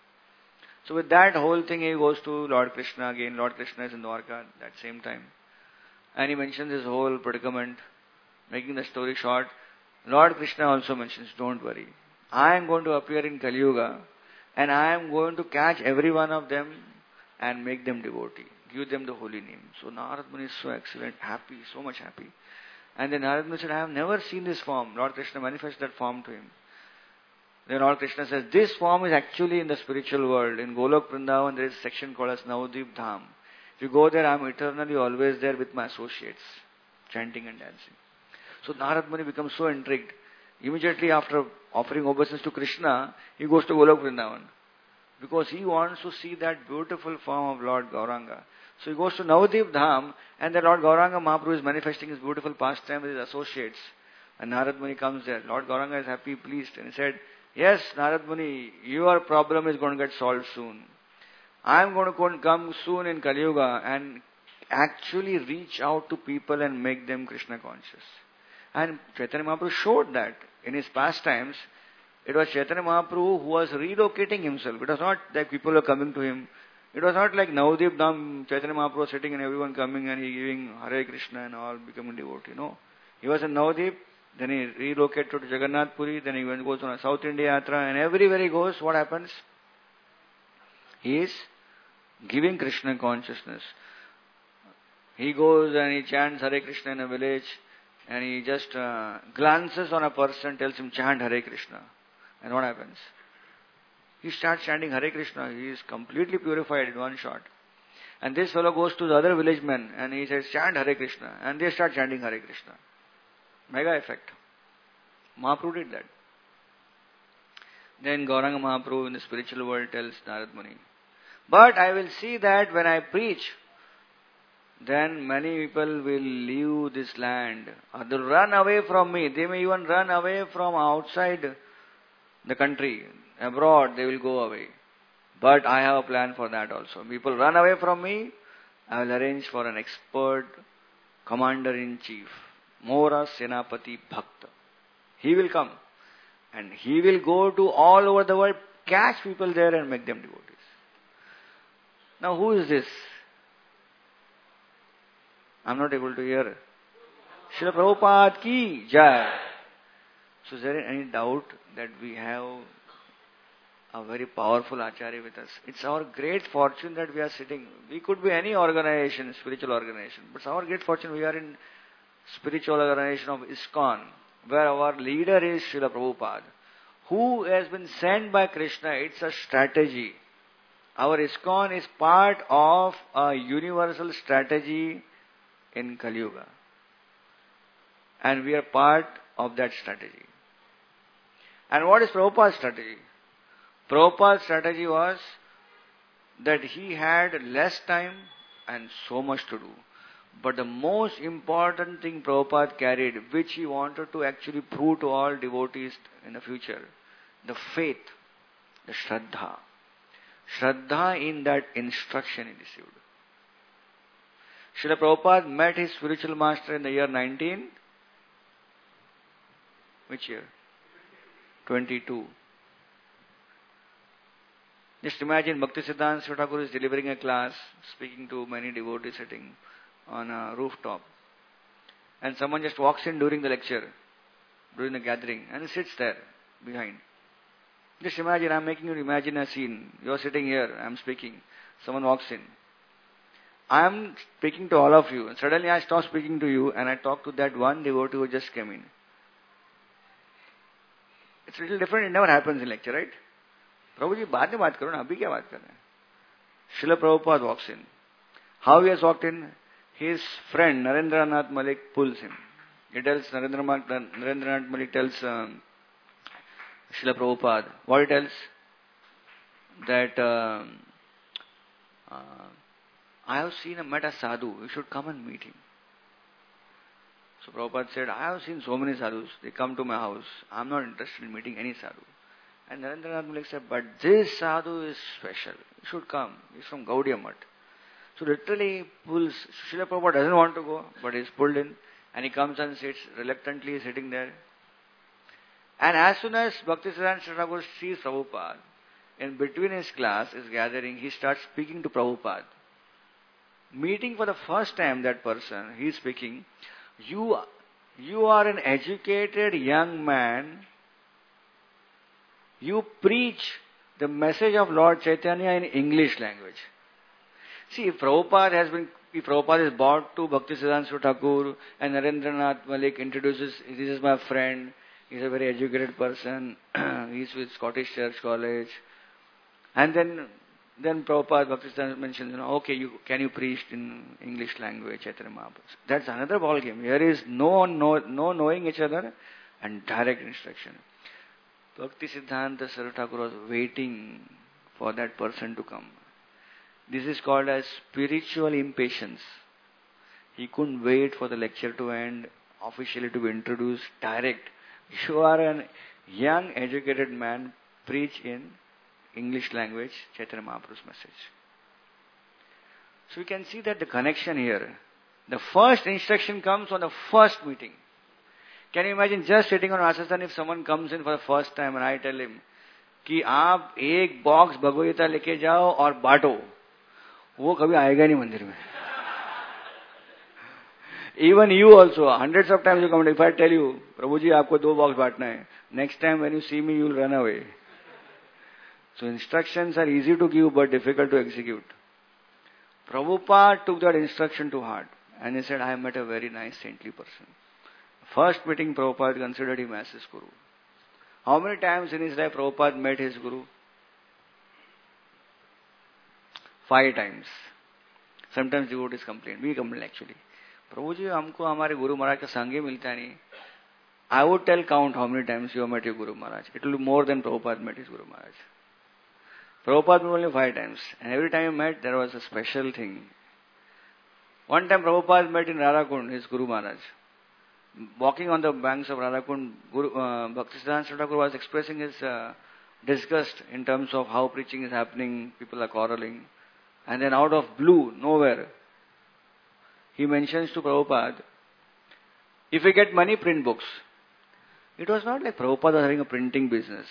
So with that whole thing, he goes to Lord Krishna again. Lord Krishna is in Dwarka at that same time. And he mentions his whole predicament. Making the story short, Lord Krishna also mentions, don't worry. I am going to appear in Kali Yuga and I am going to catch every one of them and make them devotee. Give them the holy name. So Narad Muni is so excellent, happy, so much happy. And then Narad Muni said, I have never seen this form. Lord Krishna manifests that form to him. Then Lord Krishna says, this form is actually in the spiritual world. In Golok Vrindavan, there is a section called as Navadvip Dham. If you go there, I am eternally always there with my associates, chanting and dancing. So Narad Muni becomes so intrigued. Immediately after offering obeisance to Krishna, he goes to Golok Vrindavan. Because he wants to see that beautiful form of Lord Gauranga. So he goes to Navadvip Dham, and the Lord Gauranga Mahaprabhu is manifesting his beautiful pastime with his associates. And Narad Muni comes there. Lord Gauranga is happy, pleased, and he said, yes, Narad Muni, your problem is going to get solved soon. I am going to come soon in Kali Yuga and actually reach out to people and make them Krishna conscious. And Chaitanya Mahaprabhu showed that in his pastimes. It was Chaitanya Mahaprabhu who was relocating himself. It was not that people were coming to him. It was not like Navadvip Dham, Chaitanya Mahaprabhu sitting and everyone coming and he giving Hare Krishna and all becoming devotee. No. He was in Navadvip, then he relocated to Jagannath Puri, then he goes on a South India Yatra, and everywhere he goes, what happens? He is giving Krishna consciousness. He goes and he chants Hare Krishna in a village, and he just glances on a person, tells him, chant Hare Krishna. And what happens? He starts chanting Hare Krishna. He is completely purified in one shot. And this fellow goes to the other village men and he says, chant Hare Krishna. And they start chanting Hare Krishna. Mega effect. Mahaprabhu did that. Then Gauranga Mahaprabhu in the spiritual world tells Narad Muni, but I will see that when I preach, then many people will leave this land. Or they'll run away from me. They may even run away from outside the country. Abroad, they will go away. But I have a plan for that also. People run away from me, I will arrange for an expert commander-in-chief, Mora Senapati Bhakta. He will come. And he will go to all over the world, catch people there and make them devotees. Now who is this? I'm not able to hear. Srila Prabhupada ki jai. So is there any doubt that we have a very powerful Acharya with us? It's our great fortune that we are sitting. We could be any organization, spiritual organization. But it's our great fortune we are in spiritual organization of ISKCON, where our leader is Srila Prabhupada, who has been sent by Krishna. It's a strategy. Our ISKCON is part of a universal strategy in Kali Yuga. And we are part of that strategy. And what is Prabhupada's strategy? Prabhupada's strategy was that he had less time and so much to do. But the most important thing Prabhupada carried, which he wanted to actually prove to all devotees in the future, the faith, the Shraddha. Shraddha in that instruction he received. Srila Prabhupada met his spiritual master in the year 19. Which year? 22. Just imagine Bhaktisiddhanta Saraswati Thakur is delivering a class, speaking to many devotees sitting on a rooftop. And someone just walks in during the lecture, during the gathering, and sits there behind. Just imagine, I'm making you imagine a scene. You're sitting here, I'm speaking. Someone walks in. I'm speaking to all of you. And suddenly I stop speaking to you and I talk to that one devotee who just came in. It's a little different. It never happens in lecture, right? Prabhuji, बाद में बात करो ना, अभी क्या बात कर रहे हैं? Srila Prabhupada walks in. How he has walked in? His friend Narendranath Malik pulls him. He tells Narendranath Malik tells Srila Prabhupada. What he tells? That I have met a sadhu. You should come and meet him. So Prabhupada said, I have seen so many sadhus. They come to my house. I am not interested in meeting any sadhu. And Narendranath Malik said, but this sadhu is special. You should come. He's from Gaudiya Math. So literally pulls. Srila Prabhupada doesn't want to go, but he's pulled in. And he comes and sits, reluctantly sitting there. And as soon as Bhaktisiddhanta Saraswati Thakur sees Prabhupada, in between his class, his gathering, he starts speaking to Prabhupada. Meeting for the first time that person, he is speaking, you are an educated young man. You preach the message of Lord Chaitanya in English language. See, if Prabhupada is brought to Bhaktisiddhanta Saraswati Thakur and Narendranath Malik introduces, this is my friend, he's a very educated person, he's with Scottish Church College, and then Prabhupada Bhaktisiddhanta mentions, okay, can you preach in English language, Chaitanya Mahaprabhu. That's another ball game. Here is no knowing each other and direct instruction. Bhaktisiddhanta Saraswati Thakur was waiting for that person to come. This is called as spiritual impatience. He couldn't wait for the lecture to end, officially to be introduced, direct. You are a young, educated man, preach in English language, Chaitanya Mahaprabhu's message. So we can see that the connection here. The first instruction comes on the first meeting. Can you imagine just sitting on Asasana if someone comes in for the first time and I tell him कि आप एक box Bhagavad Gita लेके जाओ और बांटो, वो कभी आएगा नहीं मंदिर में. Even you also, hundreds of times you come. If I tell you, Prabhuji, आपको 2 बॉक्स बांटना है, next time when you see me, you will run away. So instructions are easy to give but difficult to execute. Prabhupada took that instruction to heart and he said, I have met a very nice saintly person. First meeting, Prabhupada considered him as his guru. How many times in his life Prabhupada met his guru? 5 times. Sometimes devotees complain. We complain actually. Prabhuji, हमको हमारे Guru Maharaj का संग ही मिलता नहीं. I would tell count how many times you have met your Guru Maharaj. It will be more than Prabhupada met his Guru Maharaj. Prabhupada met only 5 times. And every time he met, there was a special thing. One time Prabhupada met in Radhakund, his Guru Maharaj. Walking on the banks of Radhakund, Bhaktisiddhanta Saraswati Thakur was expressing his disgust in terms of how preaching is happening, people are quarreling. And then out of blue, nowhere, he mentions to Prabhupada, if we get money, print books. It was not like Prabhupada was having a printing business.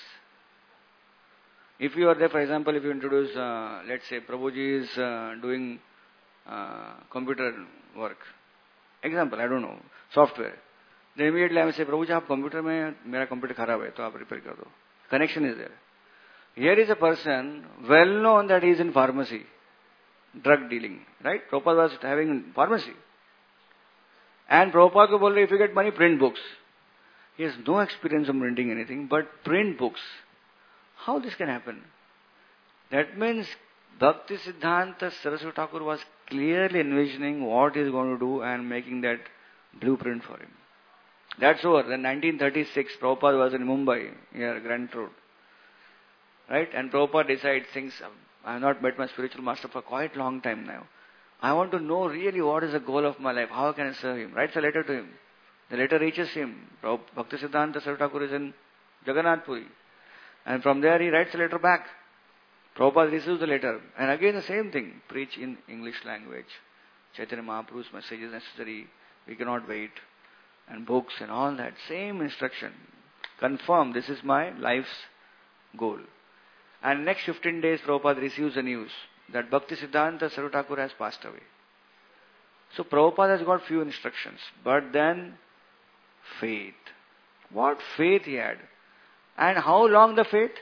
If you are there, for example, if you introduce, let's say, Prabhuji is doing computer work. Example, I don't know, software. Then immediately I will say, Prabhuji, आप computer में मेरा computer खराब है, तो आप repair कर दो. Connection is there. Here is a person well known that he is in pharmacy, drug dealing, right? Prabhupada was having pharmacy. And Prabhupada को बोल रहे, if you get money, print books. He has no experience of printing anything, but print books. How this can happen? That means Bhaktisiddhanta Saraswati Thakur was clearly envisioning what he is going to do and making that blueprint for him. That's over. Then 1936, Prabhupada was in Mumbai, here, Grand Road. Right? And Prabhupada decides things, I have not met my spiritual master for quite a long time now. I want to know really what is the goal of my life. How can I serve him? Writes a letter to him. The letter reaches him. Bhaktisiddhanta Saraswati Thakur is in Jagannath Puri. And from there he writes a letter back. Prabhupada receives the letter. And again the same thing. Preach in English language. Chaitanya Mahaprabhu's message is necessary. We cannot wait. And books and all that. Same instruction. confirm this is my life's goal. And next 15 days, Prabhupada receives the news that Bhaktisiddhanta Sarva Thakur has passed away. So Prabhupada has got few instructions, but then faith. What faith he had. And how long the faith?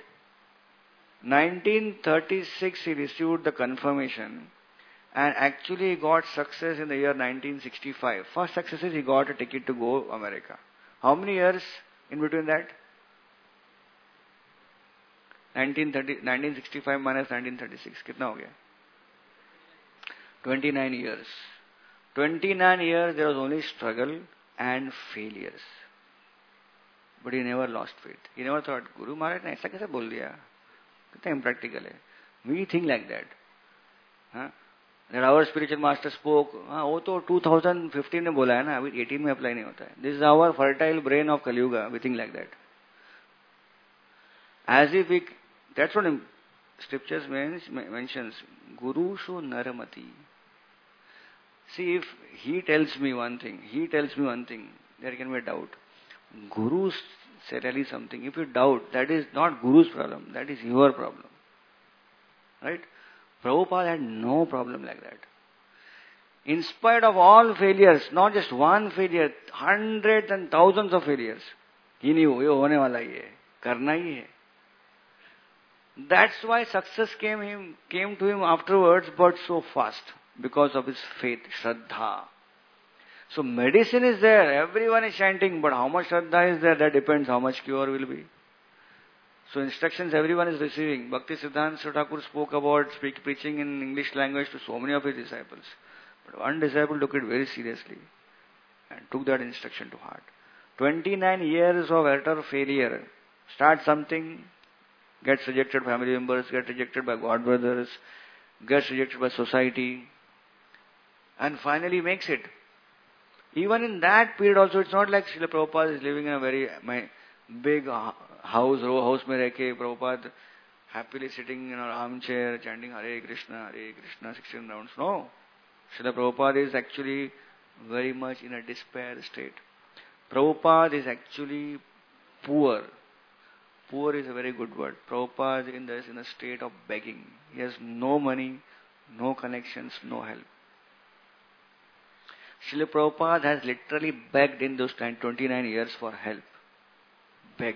1936 he received the confirmation and actually got success in the year 1965. First success is he got a ticket to go America. How many years in between that? 1965 minus 1936. कितना हो गया? 29 years. 29 years there was only struggle and failures. But he never lost faith. He never thought, Guru Maharaj ने ऐसा कैसे बोल दिया? कितना impractical है. We think like that. Huh? That our spiritual master spoke, वो तो 2015 में बोला है ना, अभी 18 में apply नहीं होता है. This is our fertile brain of Kali Yuga. We think like that. As if we, that's what scriptures mentions, Guru Shu Naramati. See, if he tells me one thing, there can be a doubt. Guru said really something. If you doubt, that is not Guru's problem, that is your problem. Right? Prabhupada had no problem like that. In spite of all failures, not just one failure, hundreds and thousands of failures, he knew, ये होने वाला ही है, करना ही है. That's why success came to him afterwards, but so fast, because of his faith, Shraddha. So medicine is there, everyone is chanting, but how much Shraddha is there, that depends how much cure will be. So instructions everyone is receiving. Bhaktisiddhanta Sarva Thakur spoke about preaching in English language to so many of his disciples. But one disciple took it very seriously and took that instruction to heart. 29 years of utter failure. Start something, gets rejected by family members, gets rejected by God brothers, gets rejected by society, and finally makes it. Even in that period also, it's not like Srila Prabhupada is living in a very big house, row house mein rehke, Prabhupada happily sitting in an armchair chanting Hare Krishna, 16 rounds. No. Srila Prabhupada is actually very much in a despair state. Prabhupada is actually poor. Poor is a very good word. Prabhupada is in a state of begging. He has no money, no connections, no help. Srila Prabhupada has literally begged in those 29 years for help. Begged.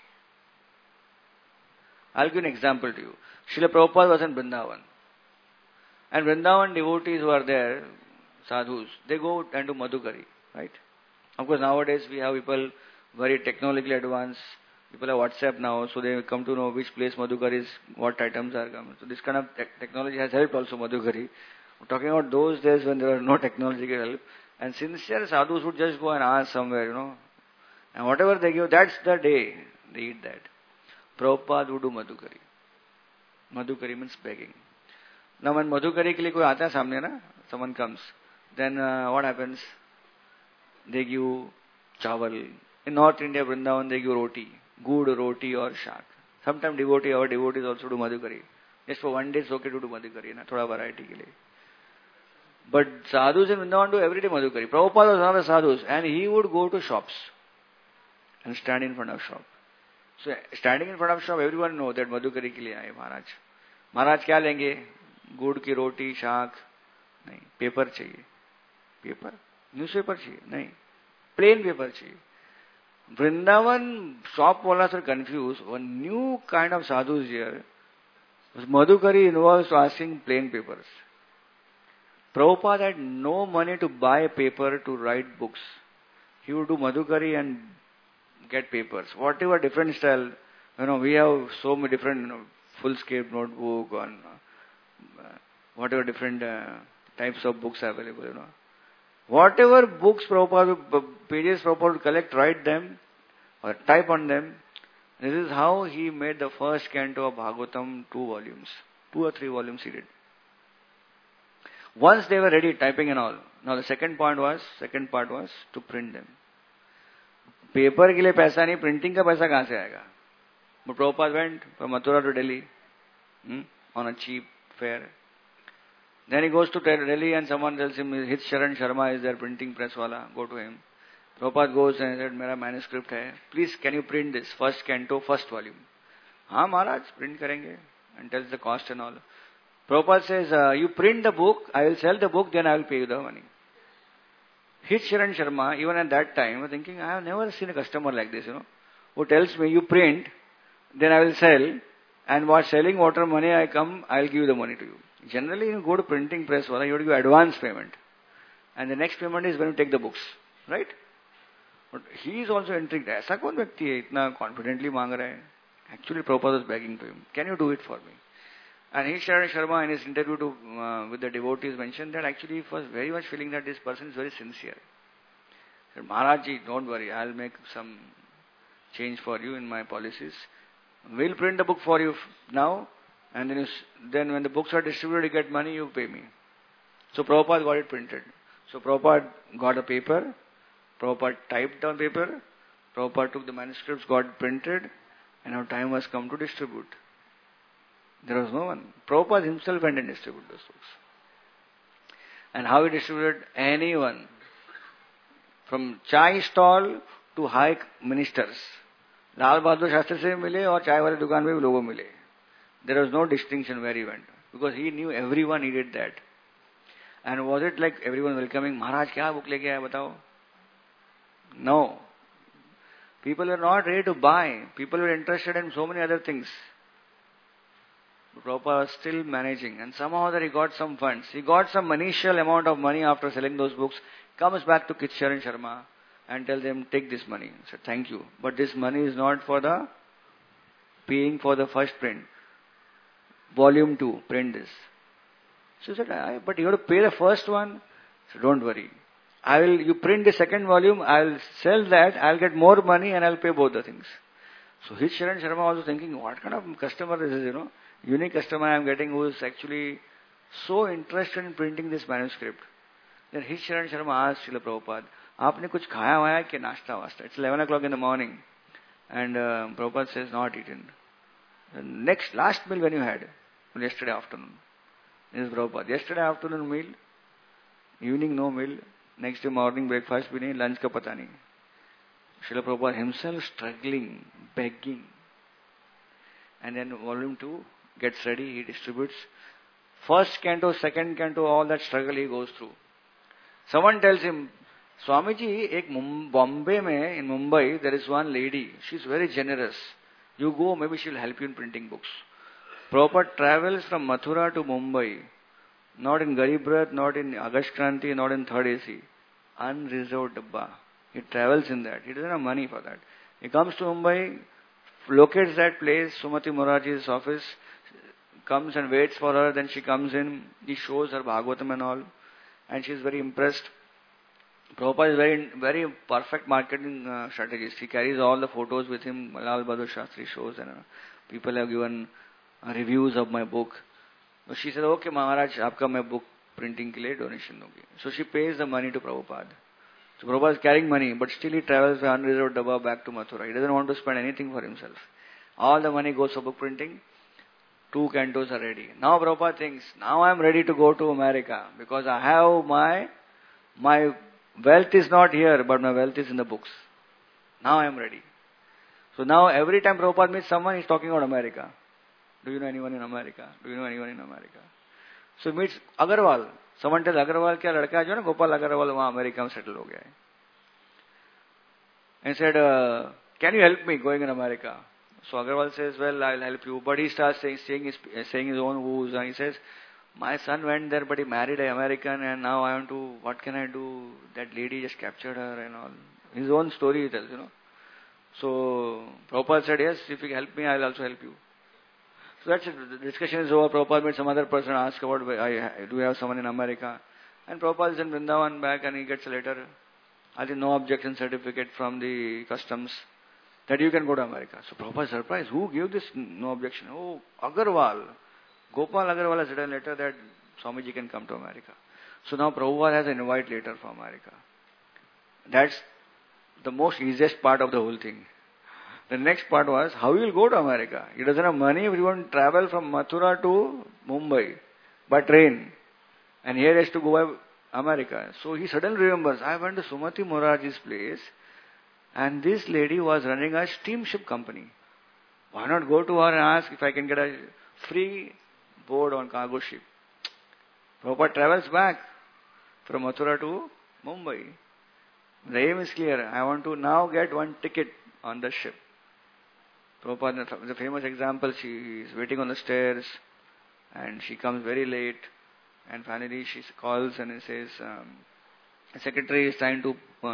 I'll give an example to you. Srila Prabhupada was in Vrindavan. And Vrindavan devotees who are there, sadhus, they go and do Madhukari, right? Of course, nowadays we have people very technologically advanced. People have WhatsApp now, so they come to know which place Madhukari is, what items are coming. So this kind of technology has helped also Madhukari. We're talking about those days when there was no technological help. And sincere sadhus would just go and ask somewhere, And whatever they give, that's the day they eat that. Prabhupada would do Madhukari. Madhukari means begging. Now when Madhukari ke liye koi aata hai samne na, someone comes, then what happens? They give chawal. In North India, Vrindavan, they give roti. Good roti or shak. Sometimes our devotees also do Madhukari. Just for one day it's okay to do Madhukari, thoda variety ke liye. But sadhus in Vrindavan do everyday Madhukari. Prabhupada was one of the sadhus, and he would go to shops and stand in front of shop. So standing in front of shop, everyone know that Madhukari ke liye aaye Maharaj. Maharaj kya lenge? Good ki roti, shaak. Nahi. Paper chahiye. Paper? Newspaper chahiye? Nahi. Plain paper chahiye. Vrindavan shopwallas are confused. One new kind of sadhus here. Madhukari involves asking plain papers. Prabhupada had no money to buy paper to write books. He would do Madhukari and get papers. Whatever different style, we have so many different full-scale notebook and whatever different types of books available, Whatever books pages Prabhupada would collect, write them or type on them. This is how he made the first canto of Bhagavatam, 2 volumes. 2 or 3 volumes he did. Once they were ready, typing and all. Now the second part was to print them. Paper के लिए पैसा नहीं, printing का पैसा कहाँ से आएगा? But Prabhupada went from Mathura to Delhi on a cheap fare. Then he goes to Delhi and someone tells him, Hit Sharan Sharma is their printing press wala, go to him. Prabhupada goes and said, मेरा manuscript है, please can you print this first canto, first volume? हाँ महाराज, print करेंगे, and tells the cost and all. Prabhupada says, you print the book, I will sell the book, then I will pay you the money. Hit Sharan Sharma, even at that time, was thinking, I have never seen a customer like this, who tells me, you print, then I will sell, and what selling whatever money I come, I will give you the money to you. Generally, you go to printing press, you have to give advance payment. And the next payment is when you take the books, right? But he is also intrigued. ऐसा कौन व्यक्ति है इतना confidently मांग रहा है? Actually, Prabhupada was begging to him, can you do it for me? And he, Sharan Sharma, in his interview with the devotees, mentioned that actually he was very much feeling that this person is very sincere. He said, Maharajji, don't worry, I'll make some change for you in my policies. We'll print the book for you now, and then when the books are distributed, you get money, you pay me. So Prabhupada got it printed. So Prabhupada got a paper, Prabhupada typed on paper, Prabhupada took the manuscripts, got it printed, and now time has come to distribute. There was no one. Prabhupada himself went and distributed those books. And how he distributed? Anyone. From chai stall to high ministers. Lal Bahadur Shastri se mile aur chai wale dukaan mein bhi logo mile. There was no distinction where he went. Because he knew everyone needed that. And was it like everyone welcoming, Maharaj, kya book leke aaya batao? No. People were not ready to buy. People were interested in so many other things. Prabhupada was still managing, and somehow that he got some funds. He got some initial amount of money after selling those books, comes back to Hit Sharan Sharma and tells them, take this money. He said, thank you. But this money is not for the paying for the first print. Volume 2, print this. So he said, but you have to pay the first one. So don't worry. You print the second volume, I'll sell that, I'll get more money and I'll pay both the things. So Hit Sharan Sharma was thinking, what kind of customer this is, unique customer I am getting who is actually so interested in printing this manuscript. Then Hit Sharan Sharma asked Srila Prabhupada, आपने कुछ खाया हुआ है कि नाश्ता वास्ता? It's 11 o'clock in the morning. And Prabhupada says, not eaten. The last meal when you had? Well, yesterday afternoon. This is Prabhupada. Yesterday afternoon meal, evening no meal, next day morning breakfast bhi nahi, lunch ka pata nahi. Srila Prabhupada himself struggling, begging. And then volume 2 gets ready, he distributes. First canto, second canto, all that struggle he goes through. Someone tells him, Swamiji, in Mumbai, there is one lady. She's very generous. You go, maybe she'll help you in printing books. Prabhupada travels from Mathura to Mumbai. Not in Garib Rath, not in Agast Kranti, not in third AC. Unreserved dabba. He travels in that. He doesn't have money for that. He comes to Mumbai, locates that place, Sumati Moraji's office, comes and waits for her, then she comes in, he shows her Bhagavatam and all, and she is very impressed. Prabhupada is very, very perfect marketing strategist. He carries all the photos with him, Lal Bahadur Shastri shows, and people have given reviews of my book. So she said, okay Maharaj, aapka main book printing ke liye donation dungi. So she pays the money to Prabhupada. So Prabhupada is carrying money, but still he travels by unreserved dabba back to Mathura. He doesn't want to spend anything for himself. All the money goes for book printing. 2 cantos are ready. Now Prabhupada thinks, now I am ready to go to America because I have my wealth is not here, but my wealth is in the books. Now I am ready. So now every time Prabhupada meets someone, he's talking about America. Do you know anyone in America? Do you know anyone in America? So he meets Agarwal. Someone tells Agarwal क्या लड़का जो है ना गोपाल अग्रवाल वहाँ America में settle हो गया है. And said, can you help me going in America? So Agarwal says, well, I'll help you. But he starts saying his own woes. And he says, my son went there, but he married an American, and now I want to, what can I do? That lady just captured her and all. His own story he tells, So Prabhupada said, yes, if you help me, I'll also help you. So that's it. The discussion is over. Prabhupada met some other person, asked about, do you have someone in America? And Prabhupada is in Vrindavan back, and he gets a letter. I think no objection certificate from the customs that you can go to America. So Prabhupada is surprised. Who gave this no objection? Oh, Agarwal. Gopal Agarwal has written a letter that Swamiji can come to America. So now Prabhupada has an invite letter from America. That's the most easiest part of the whole thing. The next part was, how he will go to America? He doesn't have money, he won't travel from Mathura to Mumbai by train. And here he has to go by America. So he suddenly remembers, I went to Sumati Morarji's place and this lady was running a steamship company. Why not go to her and ask if I can get a free board on cargo ship? Prabhupada travels back from Mathura to Mumbai. The aim is clear. I want to now get one ticket on the ship. Prabhupada, the famous example, she is waiting on the stairs and she comes very late and finally she calls and says, the secretary is trying to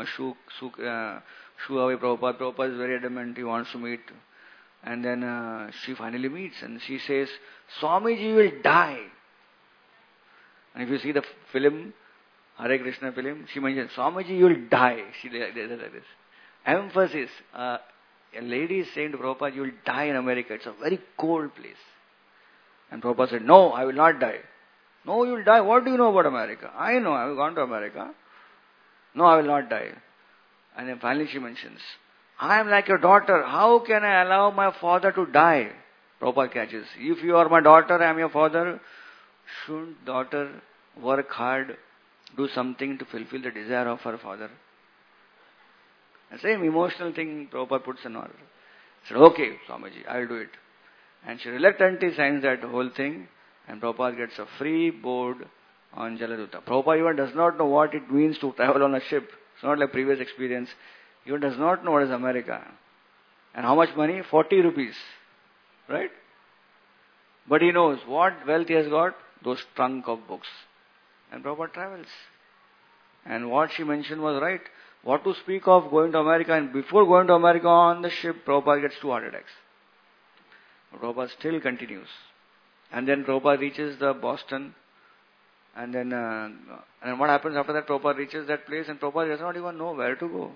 shoo away Prabhupada. Prabhupada is very adamant, he wants to meet. And then she finally meets and she says, Swamiji will die. And if you see the film, Hare Krishna film, she mentions, Swamiji, you will die. She does like this. Emphasis. A lady is saying to Prabhupada, you will die in America. It's a very cold place. And Prabhupada said, no, I will not die. No, you will die. What do you know about America? I know, I have gone to America. No, I will not die. And then finally she mentions, I am like your daughter. How can I allow my father to die? Prabhupada catches. If you are my daughter, I am your father. Shouldn't daughter work hard, do something to fulfill the desire of her father? The same emotional thing Prabhupada puts in order. He said, okay, Swamiji, I will do it. And she reluctantly signs that whole thing, and Prabhupada gets a free board on Jaladuta. Prabhupada even does not know what it means to travel on a ship. It's not like previous experience. He even does not know what is America. And how much money? 40 rupees. Right? But he knows what wealth he has got? Those trunk of books. And Prabhupada travels. And what she mentioned was right. What to speak of going to America, and before going to America on the ship, Prabhupada gets 2 heart attacks. But Prabhupada still continues. And then Prabhupada reaches the Boston. And then and what happens after that? Prabhupada reaches that place and Prabhupada does not even know where to go.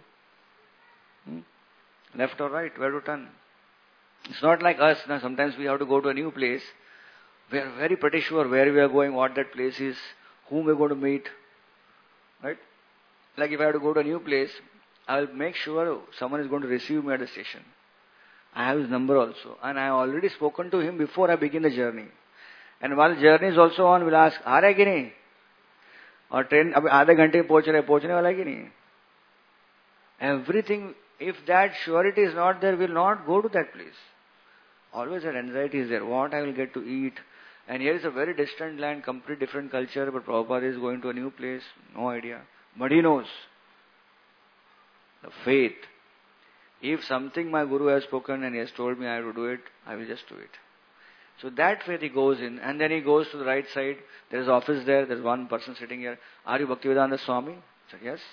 Left or right, where to turn. It's not like us. Now, sometimes we have to go to a new place. We are very pretty sure where we are going, what that place is, whom we are going to meet. Right? Like if I have to go to a new place, I will make sure someone is going to receive me at the station. I have his number also. And I have already spoken to him before I begin the journey. And while the journey is also on, we'll ask, aa raha hai ki nahi? Or train, abhi आधे घंटे में पहुंचने वाला है कि नहीं? Everything, if that surety is not there, we'll not go to that place. Always that anxiety is there. What I will get to eat. And here is a very distant land, complete different culture, but Prabhupada is going to a new place, no idea. But he knows. The faith. If something my Guru has spoken and he has told me I have to do it, I will just do it. So that faith he goes in, and then he goes to the right side. There is office there, there is one person sitting here. Are you Bhaktivedanta Swami? I said, yes.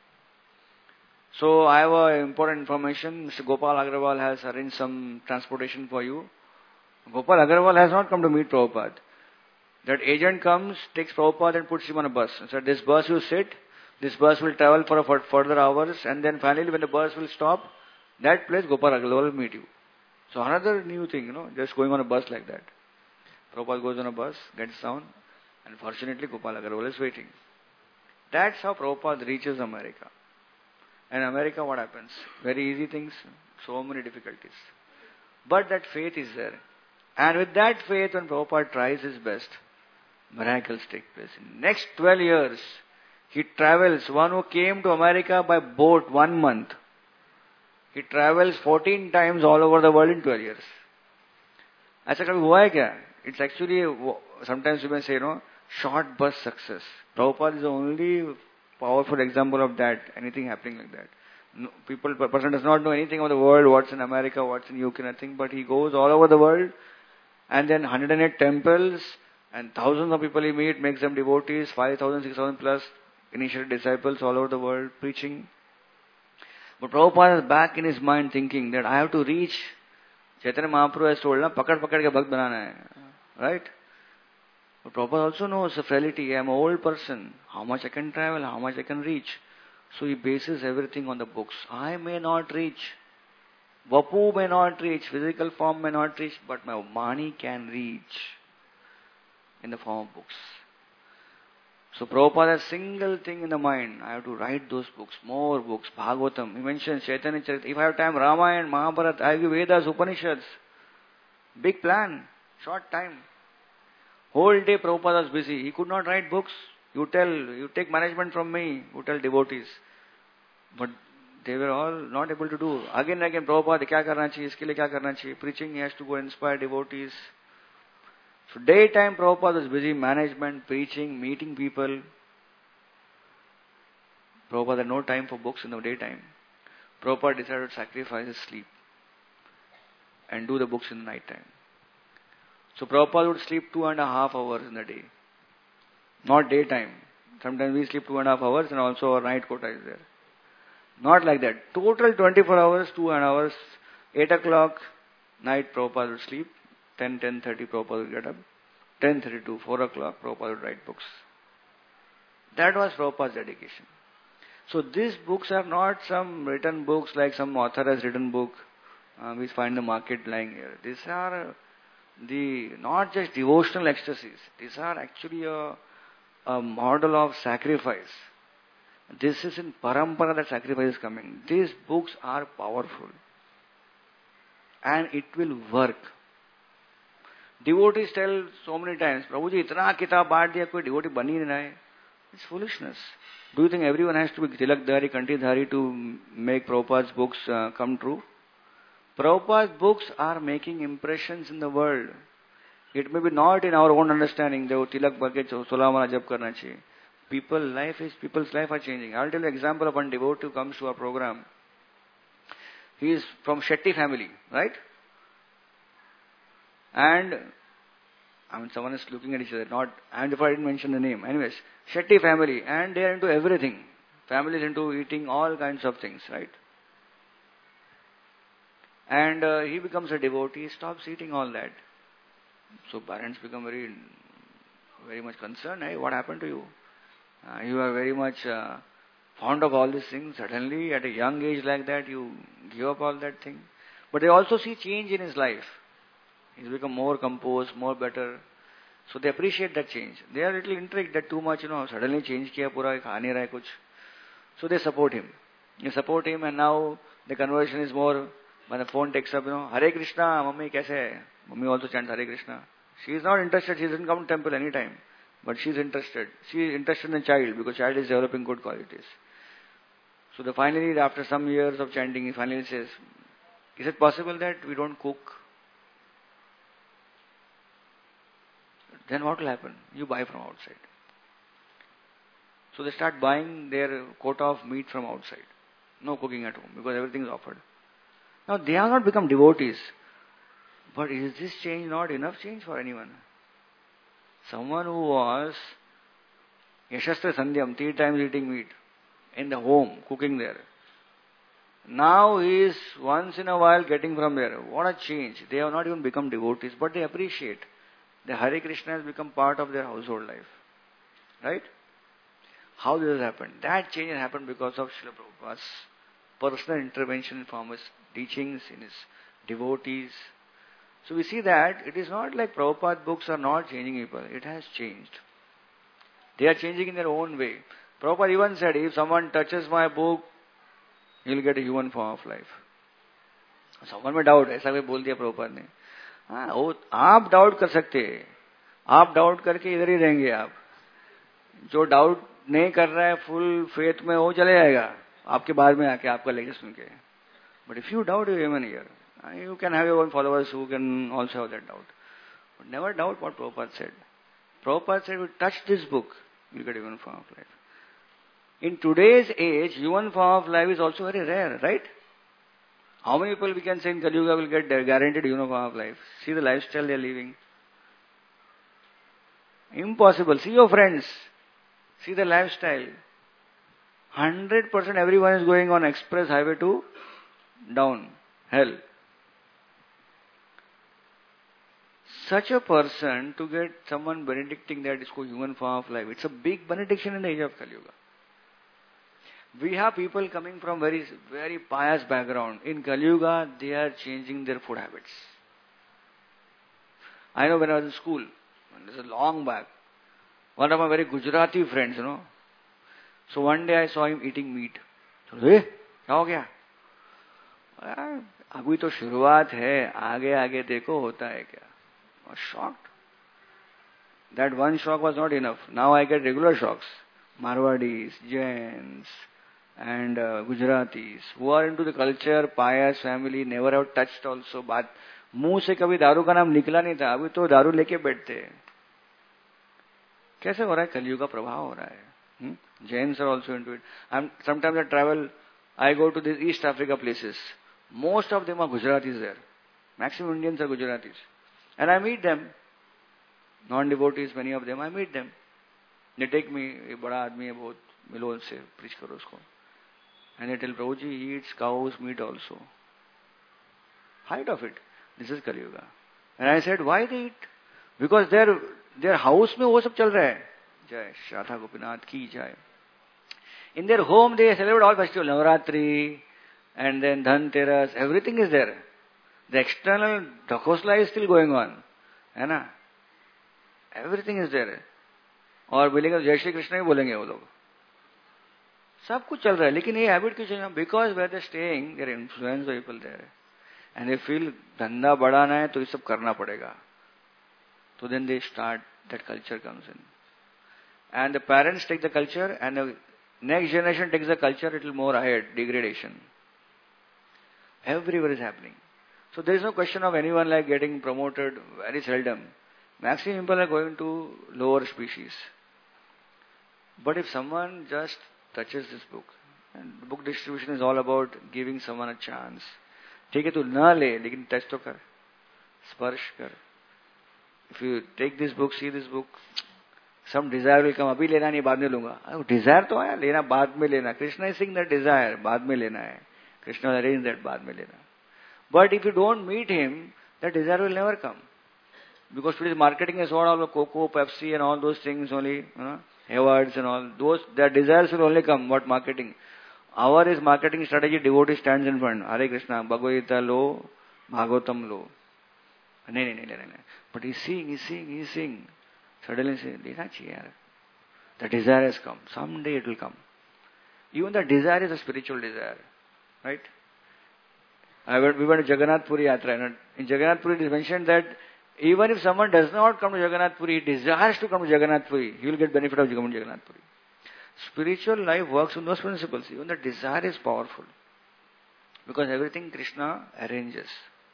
So I have important information. Mr. Gopal Agrawal has arranged some transportation for you. Gopal Agrawal has not come to meet Prabhupada. That agent comes, takes Prabhupada and puts him on a bus. And said, this bus you sit, this bus will travel for further hours, and then finally when the bus will stop, that place Gopal Agrawal will meet you. So another new thing, just going on a bus like that. Prabhupada goes on a bus, gets down, and fortunately Gopal Agrawal is waiting. That's how Prabhupada reaches America. And America, what happens? Very easy things, so many difficulties. But that faith is there. And with that faith, when Prabhupada tries his best, miracles take place. In next 12 years, he travels. One who came to America by boat 1 month, he travels 14 times all over the world in 12 years. ऐसा कभी हुआ है क्या? It's actually, sometimes you may say, short burst success. Prabhupada is the only powerful example of that, anything happening like that. No, person does not know anything of the world, what's in America, what's in UK, nothing, but he goes all over the world, and then 108 temples, and thousands of people he meets, makes them devotees, 5,000, 6,000 plus initiated disciples all over the world, preaching. But Prabhupada is back in his mind thinking that I have to reach, Chaitanya Mahaprabhu has told, pakad ke bhakt banana hai, right? But Prabhupada also knows the frailty. I am an old person. How much I can travel, how much I can reach. So he bases everything on the books. I may not reach. Vapu may not reach. Physical form may not reach. But my Vani can reach in the form of books. So Prabhupada has a single thing in the mind. I have to write those books, more books, Bhagavatam. He mentions Chaitanya Charitamrita. If I have time, Ramayana, Mahabharata, I give Vedas, Upanishads. Big plan, short time. Whole day Prabhupada was busy. He could not write books. You take management from me, you tell devotees. But they were all not able to do. Again and again, Prabhupada, kya karna chahiye, iske liye kya karna chahiye? Preaching, he has to go inspire devotees. So daytime, Prabhupada was busy management, preaching, meeting people. Prabhupada had no time for books in the daytime. Prabhupada decided to sacrifice his sleep and do the books in the night time. So Prabhupada would sleep 2.5 hours in the day. Not daytime. Sometimes we sleep 2.5 hours and also our night quota is there. Not like that. Total 24 hours, 2.5 hours, 8 o'clock, night Prabhupada would sleep, 10:30 Prabhupada would get up, 10:30 to 4 o'clock Prabhupada would write books. That was Prabhupada's dedication. So these books are not some written books like some author has written book, we find the market lying here. These are not just devotional ecstasies. These are actually a model of sacrifice. This is in parampara that sacrifice is coming. These books are powerful. And it will work. Devotees tell so many times, Prabhuji, itna kitab baat diya, koi devotee ban hi nahi raha hai. It's foolishness. Do you think everyone has to be tilakdhari, kantidhari to make Prabhupada's books come true? Prabhupada's books are making impressions in the world. It may be not in our own understanding. They tilak barke solamana jab karna chahiye. People's life are changing. I'll tell you an example of one devotee who comes to our program. He is from Shetty family, right? And someone is looking at each other. And if I didn't mention the name. Anyways, Shetty family, and they are into everything. Family is into eating all kinds of things, right? And he becomes a devotee, he stops eating all that. So parents become very, very much concerned. Hey, what happened to you? You are very much fond of all these things. Suddenly, at a young age like that, you give up all that thing. But they also see change in his life. He's become more composed, more better. So they appreciate that change. They are a little intrigued that too much, suddenly change kiya pura, kha nahi raha hai kuch. So they support him. And now the conversion is more, when the phone takes up, Hare Krishna, Mummy kaise hai? Mummy also chants Hare Krishna. She is not interested, she doesn't come to temple anytime. But she is interested. She is interested in the child because child is developing good qualities. So finally, after some years of chanting, he finally says, is it possible that we don't cook? Then what will happen? You buy from outside. So they start buying their quota of meat from outside. No cooking at home because everything is offered. Now they have not become devotees. But is this change not enough change for anyone? Someone who was Yashastra Sandhyam, 3 times eating meat in the home, cooking there. Now he is once in a while getting from there. What a change. They have not even become devotees, but they appreciate. The Hare Krishna has become part of their household life. Right? How this has happened? That change has happened because of Srila Prabhupada's personal intervention from his teachings, in his devotees. So we see that it is not like Prabhupada's books are not changing people. It has changed. They are changing in their own way. Prabhupada even said, if someone touches my book, he will get a human form of life. Someone may doubt, ऐसा भी बोल दिया प्रभुपाद ने. आप doubt कर सकते हैं. आप डाउट करके इधर ही रहेंगे आप. जो डाउट नहीं कर रहा है फुल फेथ में वो चले जाएगा आपके बाद में आके आपका लेक्चर सुन के. But if you doubt, you remain here. You can have your own followers who can also have that doubt. But never doubt what Prabhupada said. Prabhupada said, if you touch this book, you get human form of life. In today's age, human form of life is also very rare, right? How many people we can say in Kali Yuga will get guaranteed human form of life? See the lifestyle they are living. Impossible. See your friends. See the lifestyle. 100% everyone is going on express highway to down, hell. Such a person, to get someone benedicting that is called human form of life, it's a big benediction in the age of Kali Yuga. We have people coming from very, very pious background. In Kali Yuga, they are changing their food habits. I know when I was in school, this is long back, one of my very Gujarati friends, So one day I saw him eating meat. So, क्या हो गया? अभी तो शुरुआत है, आगे आगे देखो होता है क्या. I was shocked. That one shock was not enough. Now I get regular shocks. Marwadis, Jains, and Gujaratis, who are into the culture, pious family, never have touched also. बात मुंह से कभी दारू का नाम निकला नहीं था, अभी तो दारू लेके बैठते हैं. कैसे हो रहा है? कलयुग का प्रभाव हो रहा है. Jains are also into it. Sometimes I travel, I go to these East Africa places. Most of them are Gujaratis there. Maximum Indians are Gujaratis. And I meet them. Non-devotees, many of them, I meet them. They take me, ये बड़ा आदमी है बहुत, मिलो उनसे, preach करो उसको. And they tell, Prabhuji, he eats cow's meat also. Height of it. This is Kali Yuga. And I said, why they eat? Because their house में वो सब चल रहा है. जय राधा गोपीनाथ की जय. In their home they celebrate all festivals, Navaratri, and then Dhanteras, everything is there. The external Dhakosla is still going on. है ना? Everything is there. और बोलेंगे जय श्री कृष्ण ही बोलेंगे वो लोग. सब कुछ चल रहा है, लेकिन ये हैबिट क्यों चाहिए? Because where they staying there influence people there and they feel धंधा बढ़ाना है तो ये सब करना पड़ेगा. तो then they start that culture comes in and the parents take the culture and the next generation takes the culture. It will more ahead. Degradation everywhere is happening. So there is no question of anyone like getting promoted. Very seldom. Maximum people are going to lower species. But if someone just touches this book, and book distribution is all about giving someone a chance. ठीक है तू ना ले लेकिन touch तो कर, स्पर्श कर. If you take this book, see this book, some desire will come. अभी लेना नहीं, बाद में लूंगा. Desire तो आया, लेना बाद में लेना. Krishna is saying that desire बाद में लेना है. Krishna will arrange that बाद में लेना. But if you don't meet him, that desire will never come. Because today's marketing is all about Coco, Pepsi and all those things only, awards and all. Those, their desires will only come. What marketing? Our is marketing strategy, devotee stands in front. Hare Krishna, Bhagavad Gita lo, Bhagavatam lo. No. But he's seeing. Suddenly say, lena chahiye yaar. The desire has come. Someday it will come. Even the desire is a spiritual desire. Right? We went to Jagannath Puri Yatra. In Jagannath Puri it is mentioned that even if someone does not come to Jagannath Puri, he desires to come to Jagannath Puri, he will get benefit of coming to Jagannath Puri. Spiritual life works on those principles. Even the desire is powerful. Because everything Krishna arranges.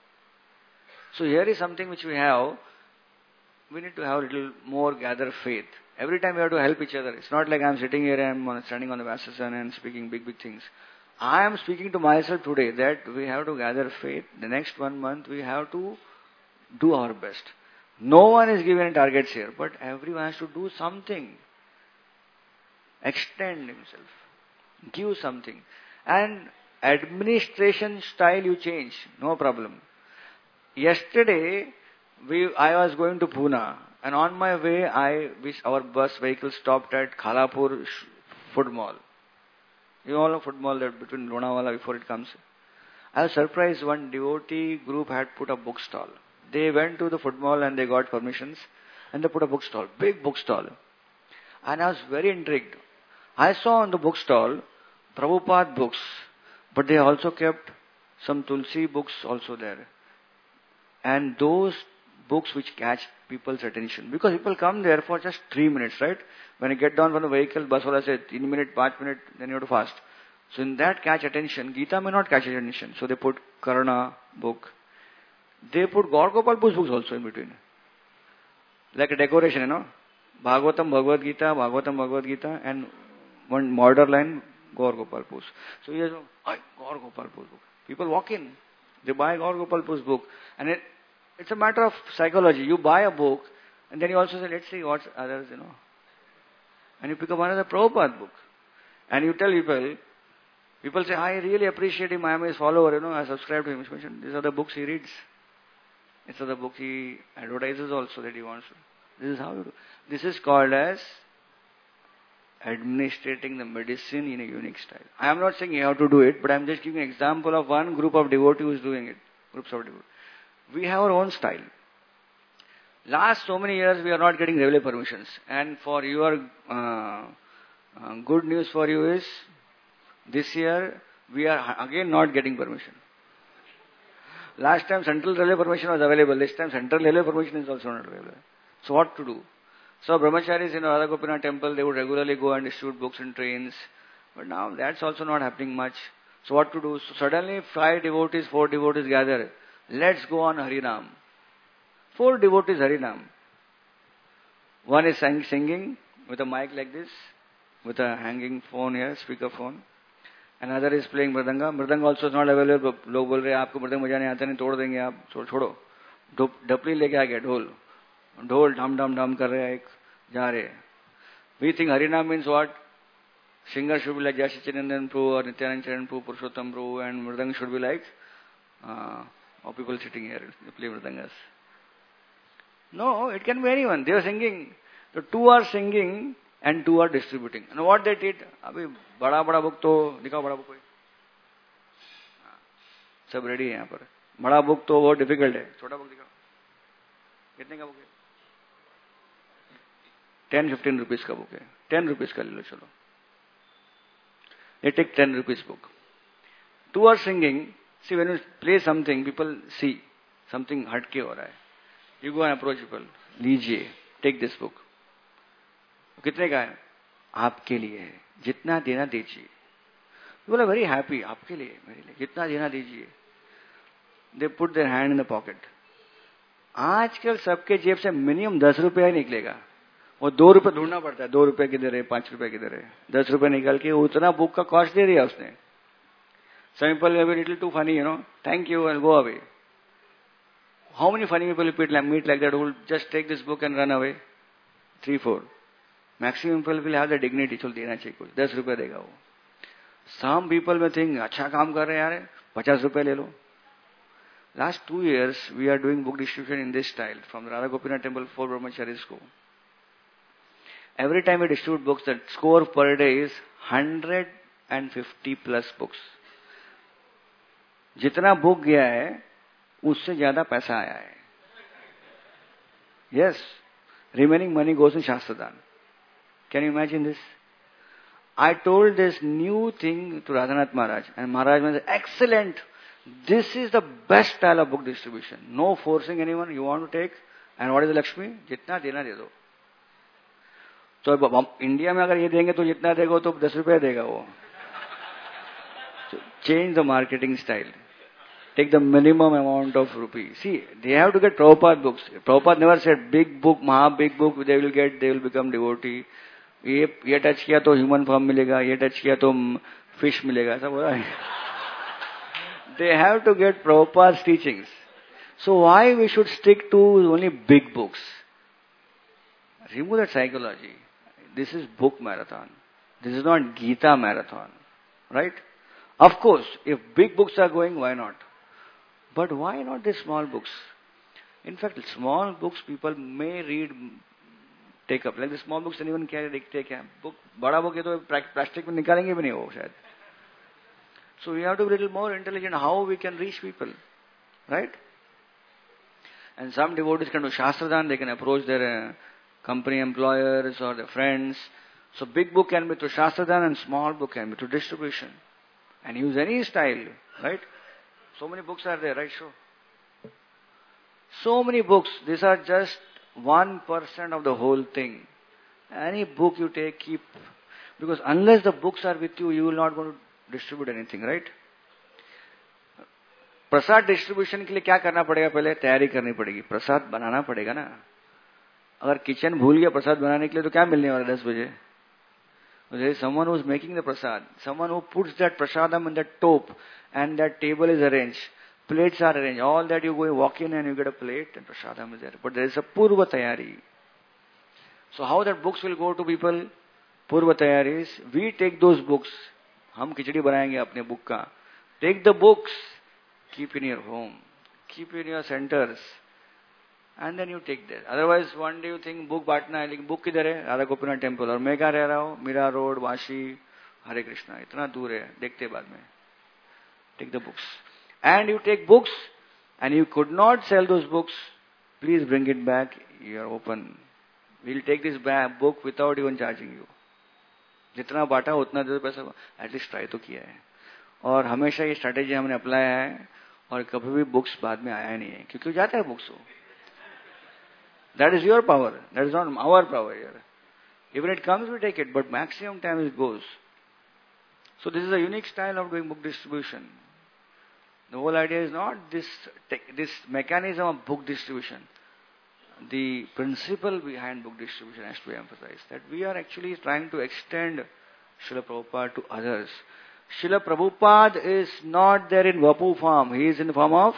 So here is something which we have. We need to have a little more gather faith. Every time we have to help each other. It's not like I'm sitting here and I'm standing on the Vyasasana and speaking big things. I am speaking to myself today that we have to gather faith. The next 1 month we have to do our best. No one is given targets here, but everyone has to do something. Extend himself. Give something. And administration style you change. No problem. Yesterday, I was going to Pune, and on my way, our bus vehicle stopped at Khalapur Food Mall. You all know Food Mall that between Lonavala before it comes. I was surprised one devotee group had put a bookstall. They went to the Food Mall and they got permissions, and they put a bookstall, big bookstall. And I was very intrigued. I saw on the bookstall Prabhupada books, but they also kept some Tulsi books also there. And those books which catch people's attention. Because people come there for just 3 minutes, right? When you get down from the vehicle, bus wala says 3 minutes, 5 minutes, then you have to fast. So in that catch attention, Gita may not catch attention. So they put Karna book. They put Gaur Gopal books also in between. Like a decoration, Bhagavatam, Bhagavad Gita, and one borderline, Gaur Gopal Pus. So you know, Gaur Gopal Pus book. People walk in, they buy Gaur Gopal Pus book. And it's a matter of psychology. You buy a book, and then you also say, let's see what others, And you pick up another Prabhupada book. And you tell people say, I really appreciate him, I am his follower, I subscribe to him. These are the books he reads. These are the books he advertises also that he wants to. This is how you do. This is called as administrating the medicine in a unique style. I am not saying you have to do it, but I am just giving an example of one group of devotees who is doing it. Groups of devotees. We have our own style. Last so many years we are not getting regular permissions. And for your good news for you is, this year we are again not getting permission. Last time central railway permission was available. This time central railway permission is also not available. So what to do? So brahmacharis in Radha Gopinath temple, they would regularly go and distribute books in trains. But now that's also not happening much. So what to do? So suddenly 5 devotees, 4 devotees gather. Let's go on Harinam. 4 devotees Harinam. One is singing with a mic like this, with a hanging phone here, speaker phone. Another is playing mridanga. Mridanga also is not available. लोग बोल रहे हैं आपको मृदंग बजाने आता नहीं, तोड़ देंगे आप, छोड़ो. डपली लेके आ गया ढोल. ढोल ढम ढम ढम कर रहे हैं, एक जा रहे हैं. We think Harinam means what? Singer should be like Jasi Chinandan Prabhu or Nityanand Charan Prabhu, Purushottam Prabhu, and Mridang should be like or people sitting here, they play Mridangas. No, it can be anyone. They are singing. The 2 are singing and 2 are distributing. And what they did? अभी बड़ा book तो दिखाओ बड़ा book कोई. सब ready है यहाँ पर. बड़ा बुक तो बहुत डिफिकल्ट है. छोटा बुक दिखाओ. कितने का बुक है? 10-15 रुपीज का बुक है. 10 रुपीज का ले लो चलो. They take 10 rupees book. 2 are singing. See, when you play something, people see something हटके हो रहा है. You go and approach people. लीजिए, take this book. कितने का है? आपके लिए है. जितना देना दीजिए. People are very happy. आपके लिए, मेरे लिए. जितना देना दीजिए. They put their hand in the pocket. आजकल सबके जेब से मिनिमम 10 रुपया ही निकलेगा. वो 2 रुपए ढूंढना पड़ता है. 2 रुपए किधर है, 5 रुपए किधर है. 10 रुपए निकाल के उतना बुक का कॉस्ट दे दिया उसने. Some people may be little too funny, Thank you and go away. How many funny people you meet like that who will just take this book and run away? 3-4. Maximum people will have the dignity. चल देना चाहिए कुछ. 10 रुपए देगा वो. Some people may think अच्छा काम कर रहे हैं यार, 50 रुपए ले लो. Last 2 years we are doing book distribution in this style from the Radha Gopinath temple for brahmacharis ko. Every time we distribute books, the score per day is 150 plus books. जितना बुक गया है उससे ज्यादा पैसा आया है. Yes, remaining money goes in Shastradan. Can you imagine this? I told this new thing to Radhanath Maharaj, and Maharaj was excellent. This is the best style of book distribution. No forcing anyone. You want to take, and what is the Lakshmi? जितना देना दे दो. तो अब India में अगर ये देंगे तो जितना देगा तो 10 रुपए देगा वो. Change the marketing style. Take the minimum amount of rupees. See, they have to get Prabhupada books. Prabhupada never said big book, big book, they will become devotee. ये टच किया तो human form मिलेगा, ये touch किया तो fish मिलेगा, ऐसा बोला है. They have to get Prabhupada's teachings. So why we should stick to only big books? Remove that psychology. This is book marathon. This is not Gita marathon. Right? Of course, if big books are going, why not? But why not the small books? In fact, small books people may read, take up. Like the small books anyone can take up. Book, बड़ा book है तो plastic में निकालेंगे भी नहीं वो शायद. So we have to be a little more intelligent how we can reach people. Right? And some devotees can do Shastradan, they can approach their company employers or their friends. So big book can be to Shastradan and small book can be to distribution. And use any style, right? So many books are there, right? Sure. So many books. These are just 1% of the whole thing. Any book you take, keep. Because unless the books are with you, you will not going to distribute anything, right? Prasad distribution के लिए क्या करना पड़ेगा? पहले तैयारी करनी पड़ेगी. प्रसाद बनाना पड़ेगा ना. अगर किचन भूल गया प्रसाद बनाने के लिए तो क्या मिलने वाला 10 बजे? There is someone who is making the prasad, someone who puts that prasadam in that top, and that table is arranged, plates are arranged, all that you go walk in and you get a plate and prasadam is there. But there is a purva tayari. So how that books will go to people? Purva tayaris. We take those books. हम खिचड़ी बनाएंगे अपने book का. Take the books, keep in your home, keep in your centers, and then you take that. Otherwise, one day you think book बांटना है, लेकिन book किधर है? Radha Gopinath temple. और मैं कहाँ रह रहा हूँ? मीरा रोड, वाशी, हरे कृष्णा. इतना दूर है, देखते बाद में. Take the books. And you take books, and you could not sell those books. Please bring it back. You are open. We'll take this book without even charging you. जितना बांटा उतना दे दो पैसा. एटलीस्ट ट्राई तो किया है. और हमेशा ये स्ट्रैटेजी हमने अप्लाई है, और कभी भी बुक्स बाद में आया नहीं है, क्योंकि जाता है books. That is your power. That is not our power here. Even it comes, we take it, but maximum time it goes. So this is a unique style of doing book distribution. The whole idea is not this mechanism of book distribution. The principle behind book distribution has to be emphasized. That we are actually trying to extend Srila Prabhupada to others. Srila Prabhupada is not there in Vapu form. He is in the form of...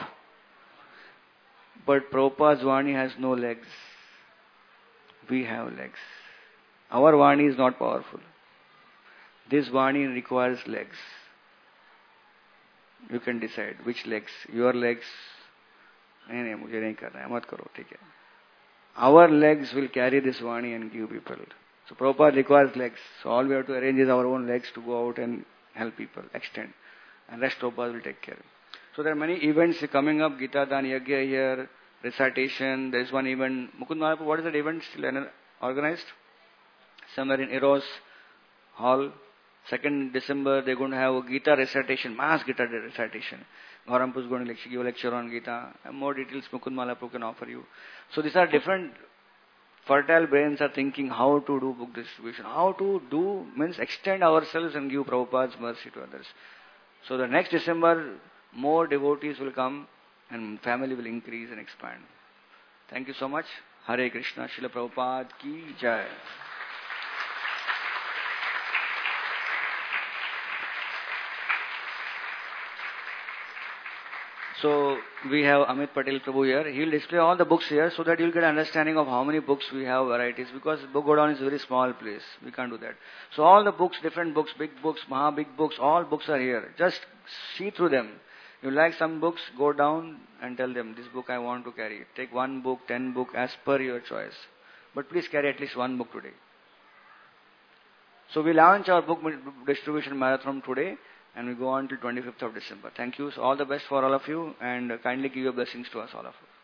But Prabhupada's Vani has no legs. We have legs. Our Vani is not powerful. This Vani requires legs. You can decide which legs. Your legs. नहीं मुझे नहीं करना है मत करो ठीक है. Our legs will carry this Vani and give people. So Prabhupada requires legs. So all we have to arrange is our own legs to go out and help people, extend. And rest Prabhupada will take care. So there are many events coming up. Gita Dan Yagya here, recitation. There is one event. Mukund Mahaprabhu, what is that event still organized? Somewhere in Eros Hall. 2nd December, they're going to have a Gita recitation, mass Gita recitation. Gaurampu is going to give a lecture on Gita. And more details Mukund Mahaprabhu can offer you. So these are different fertile brains are thinking how to do book distribution. How to do means extend ourselves and give Prabhupada's mercy to others. So the next December, more devotees will come and family will increase and expand. Thank you so much. Hare Krishna, Srila Prabhupada ki jai. So we have Amit Patel Prabhu here. He will display all the books here so that you will get an understanding of how many books we have, varieties. Because Book Godown is a very small place. We can't do that. So all the books, different books, big books, Maha big books, all books are here. Just see through them. You like some books, go down and tell them, this book I want to carry. Take 1 book, 10 book, as per your choice. But please carry at least 1 book today. So we launch our book distribution marathon today. And we go on till 25th of December. Thank you. So all the best for all of you and kindly give your blessings to us all of you.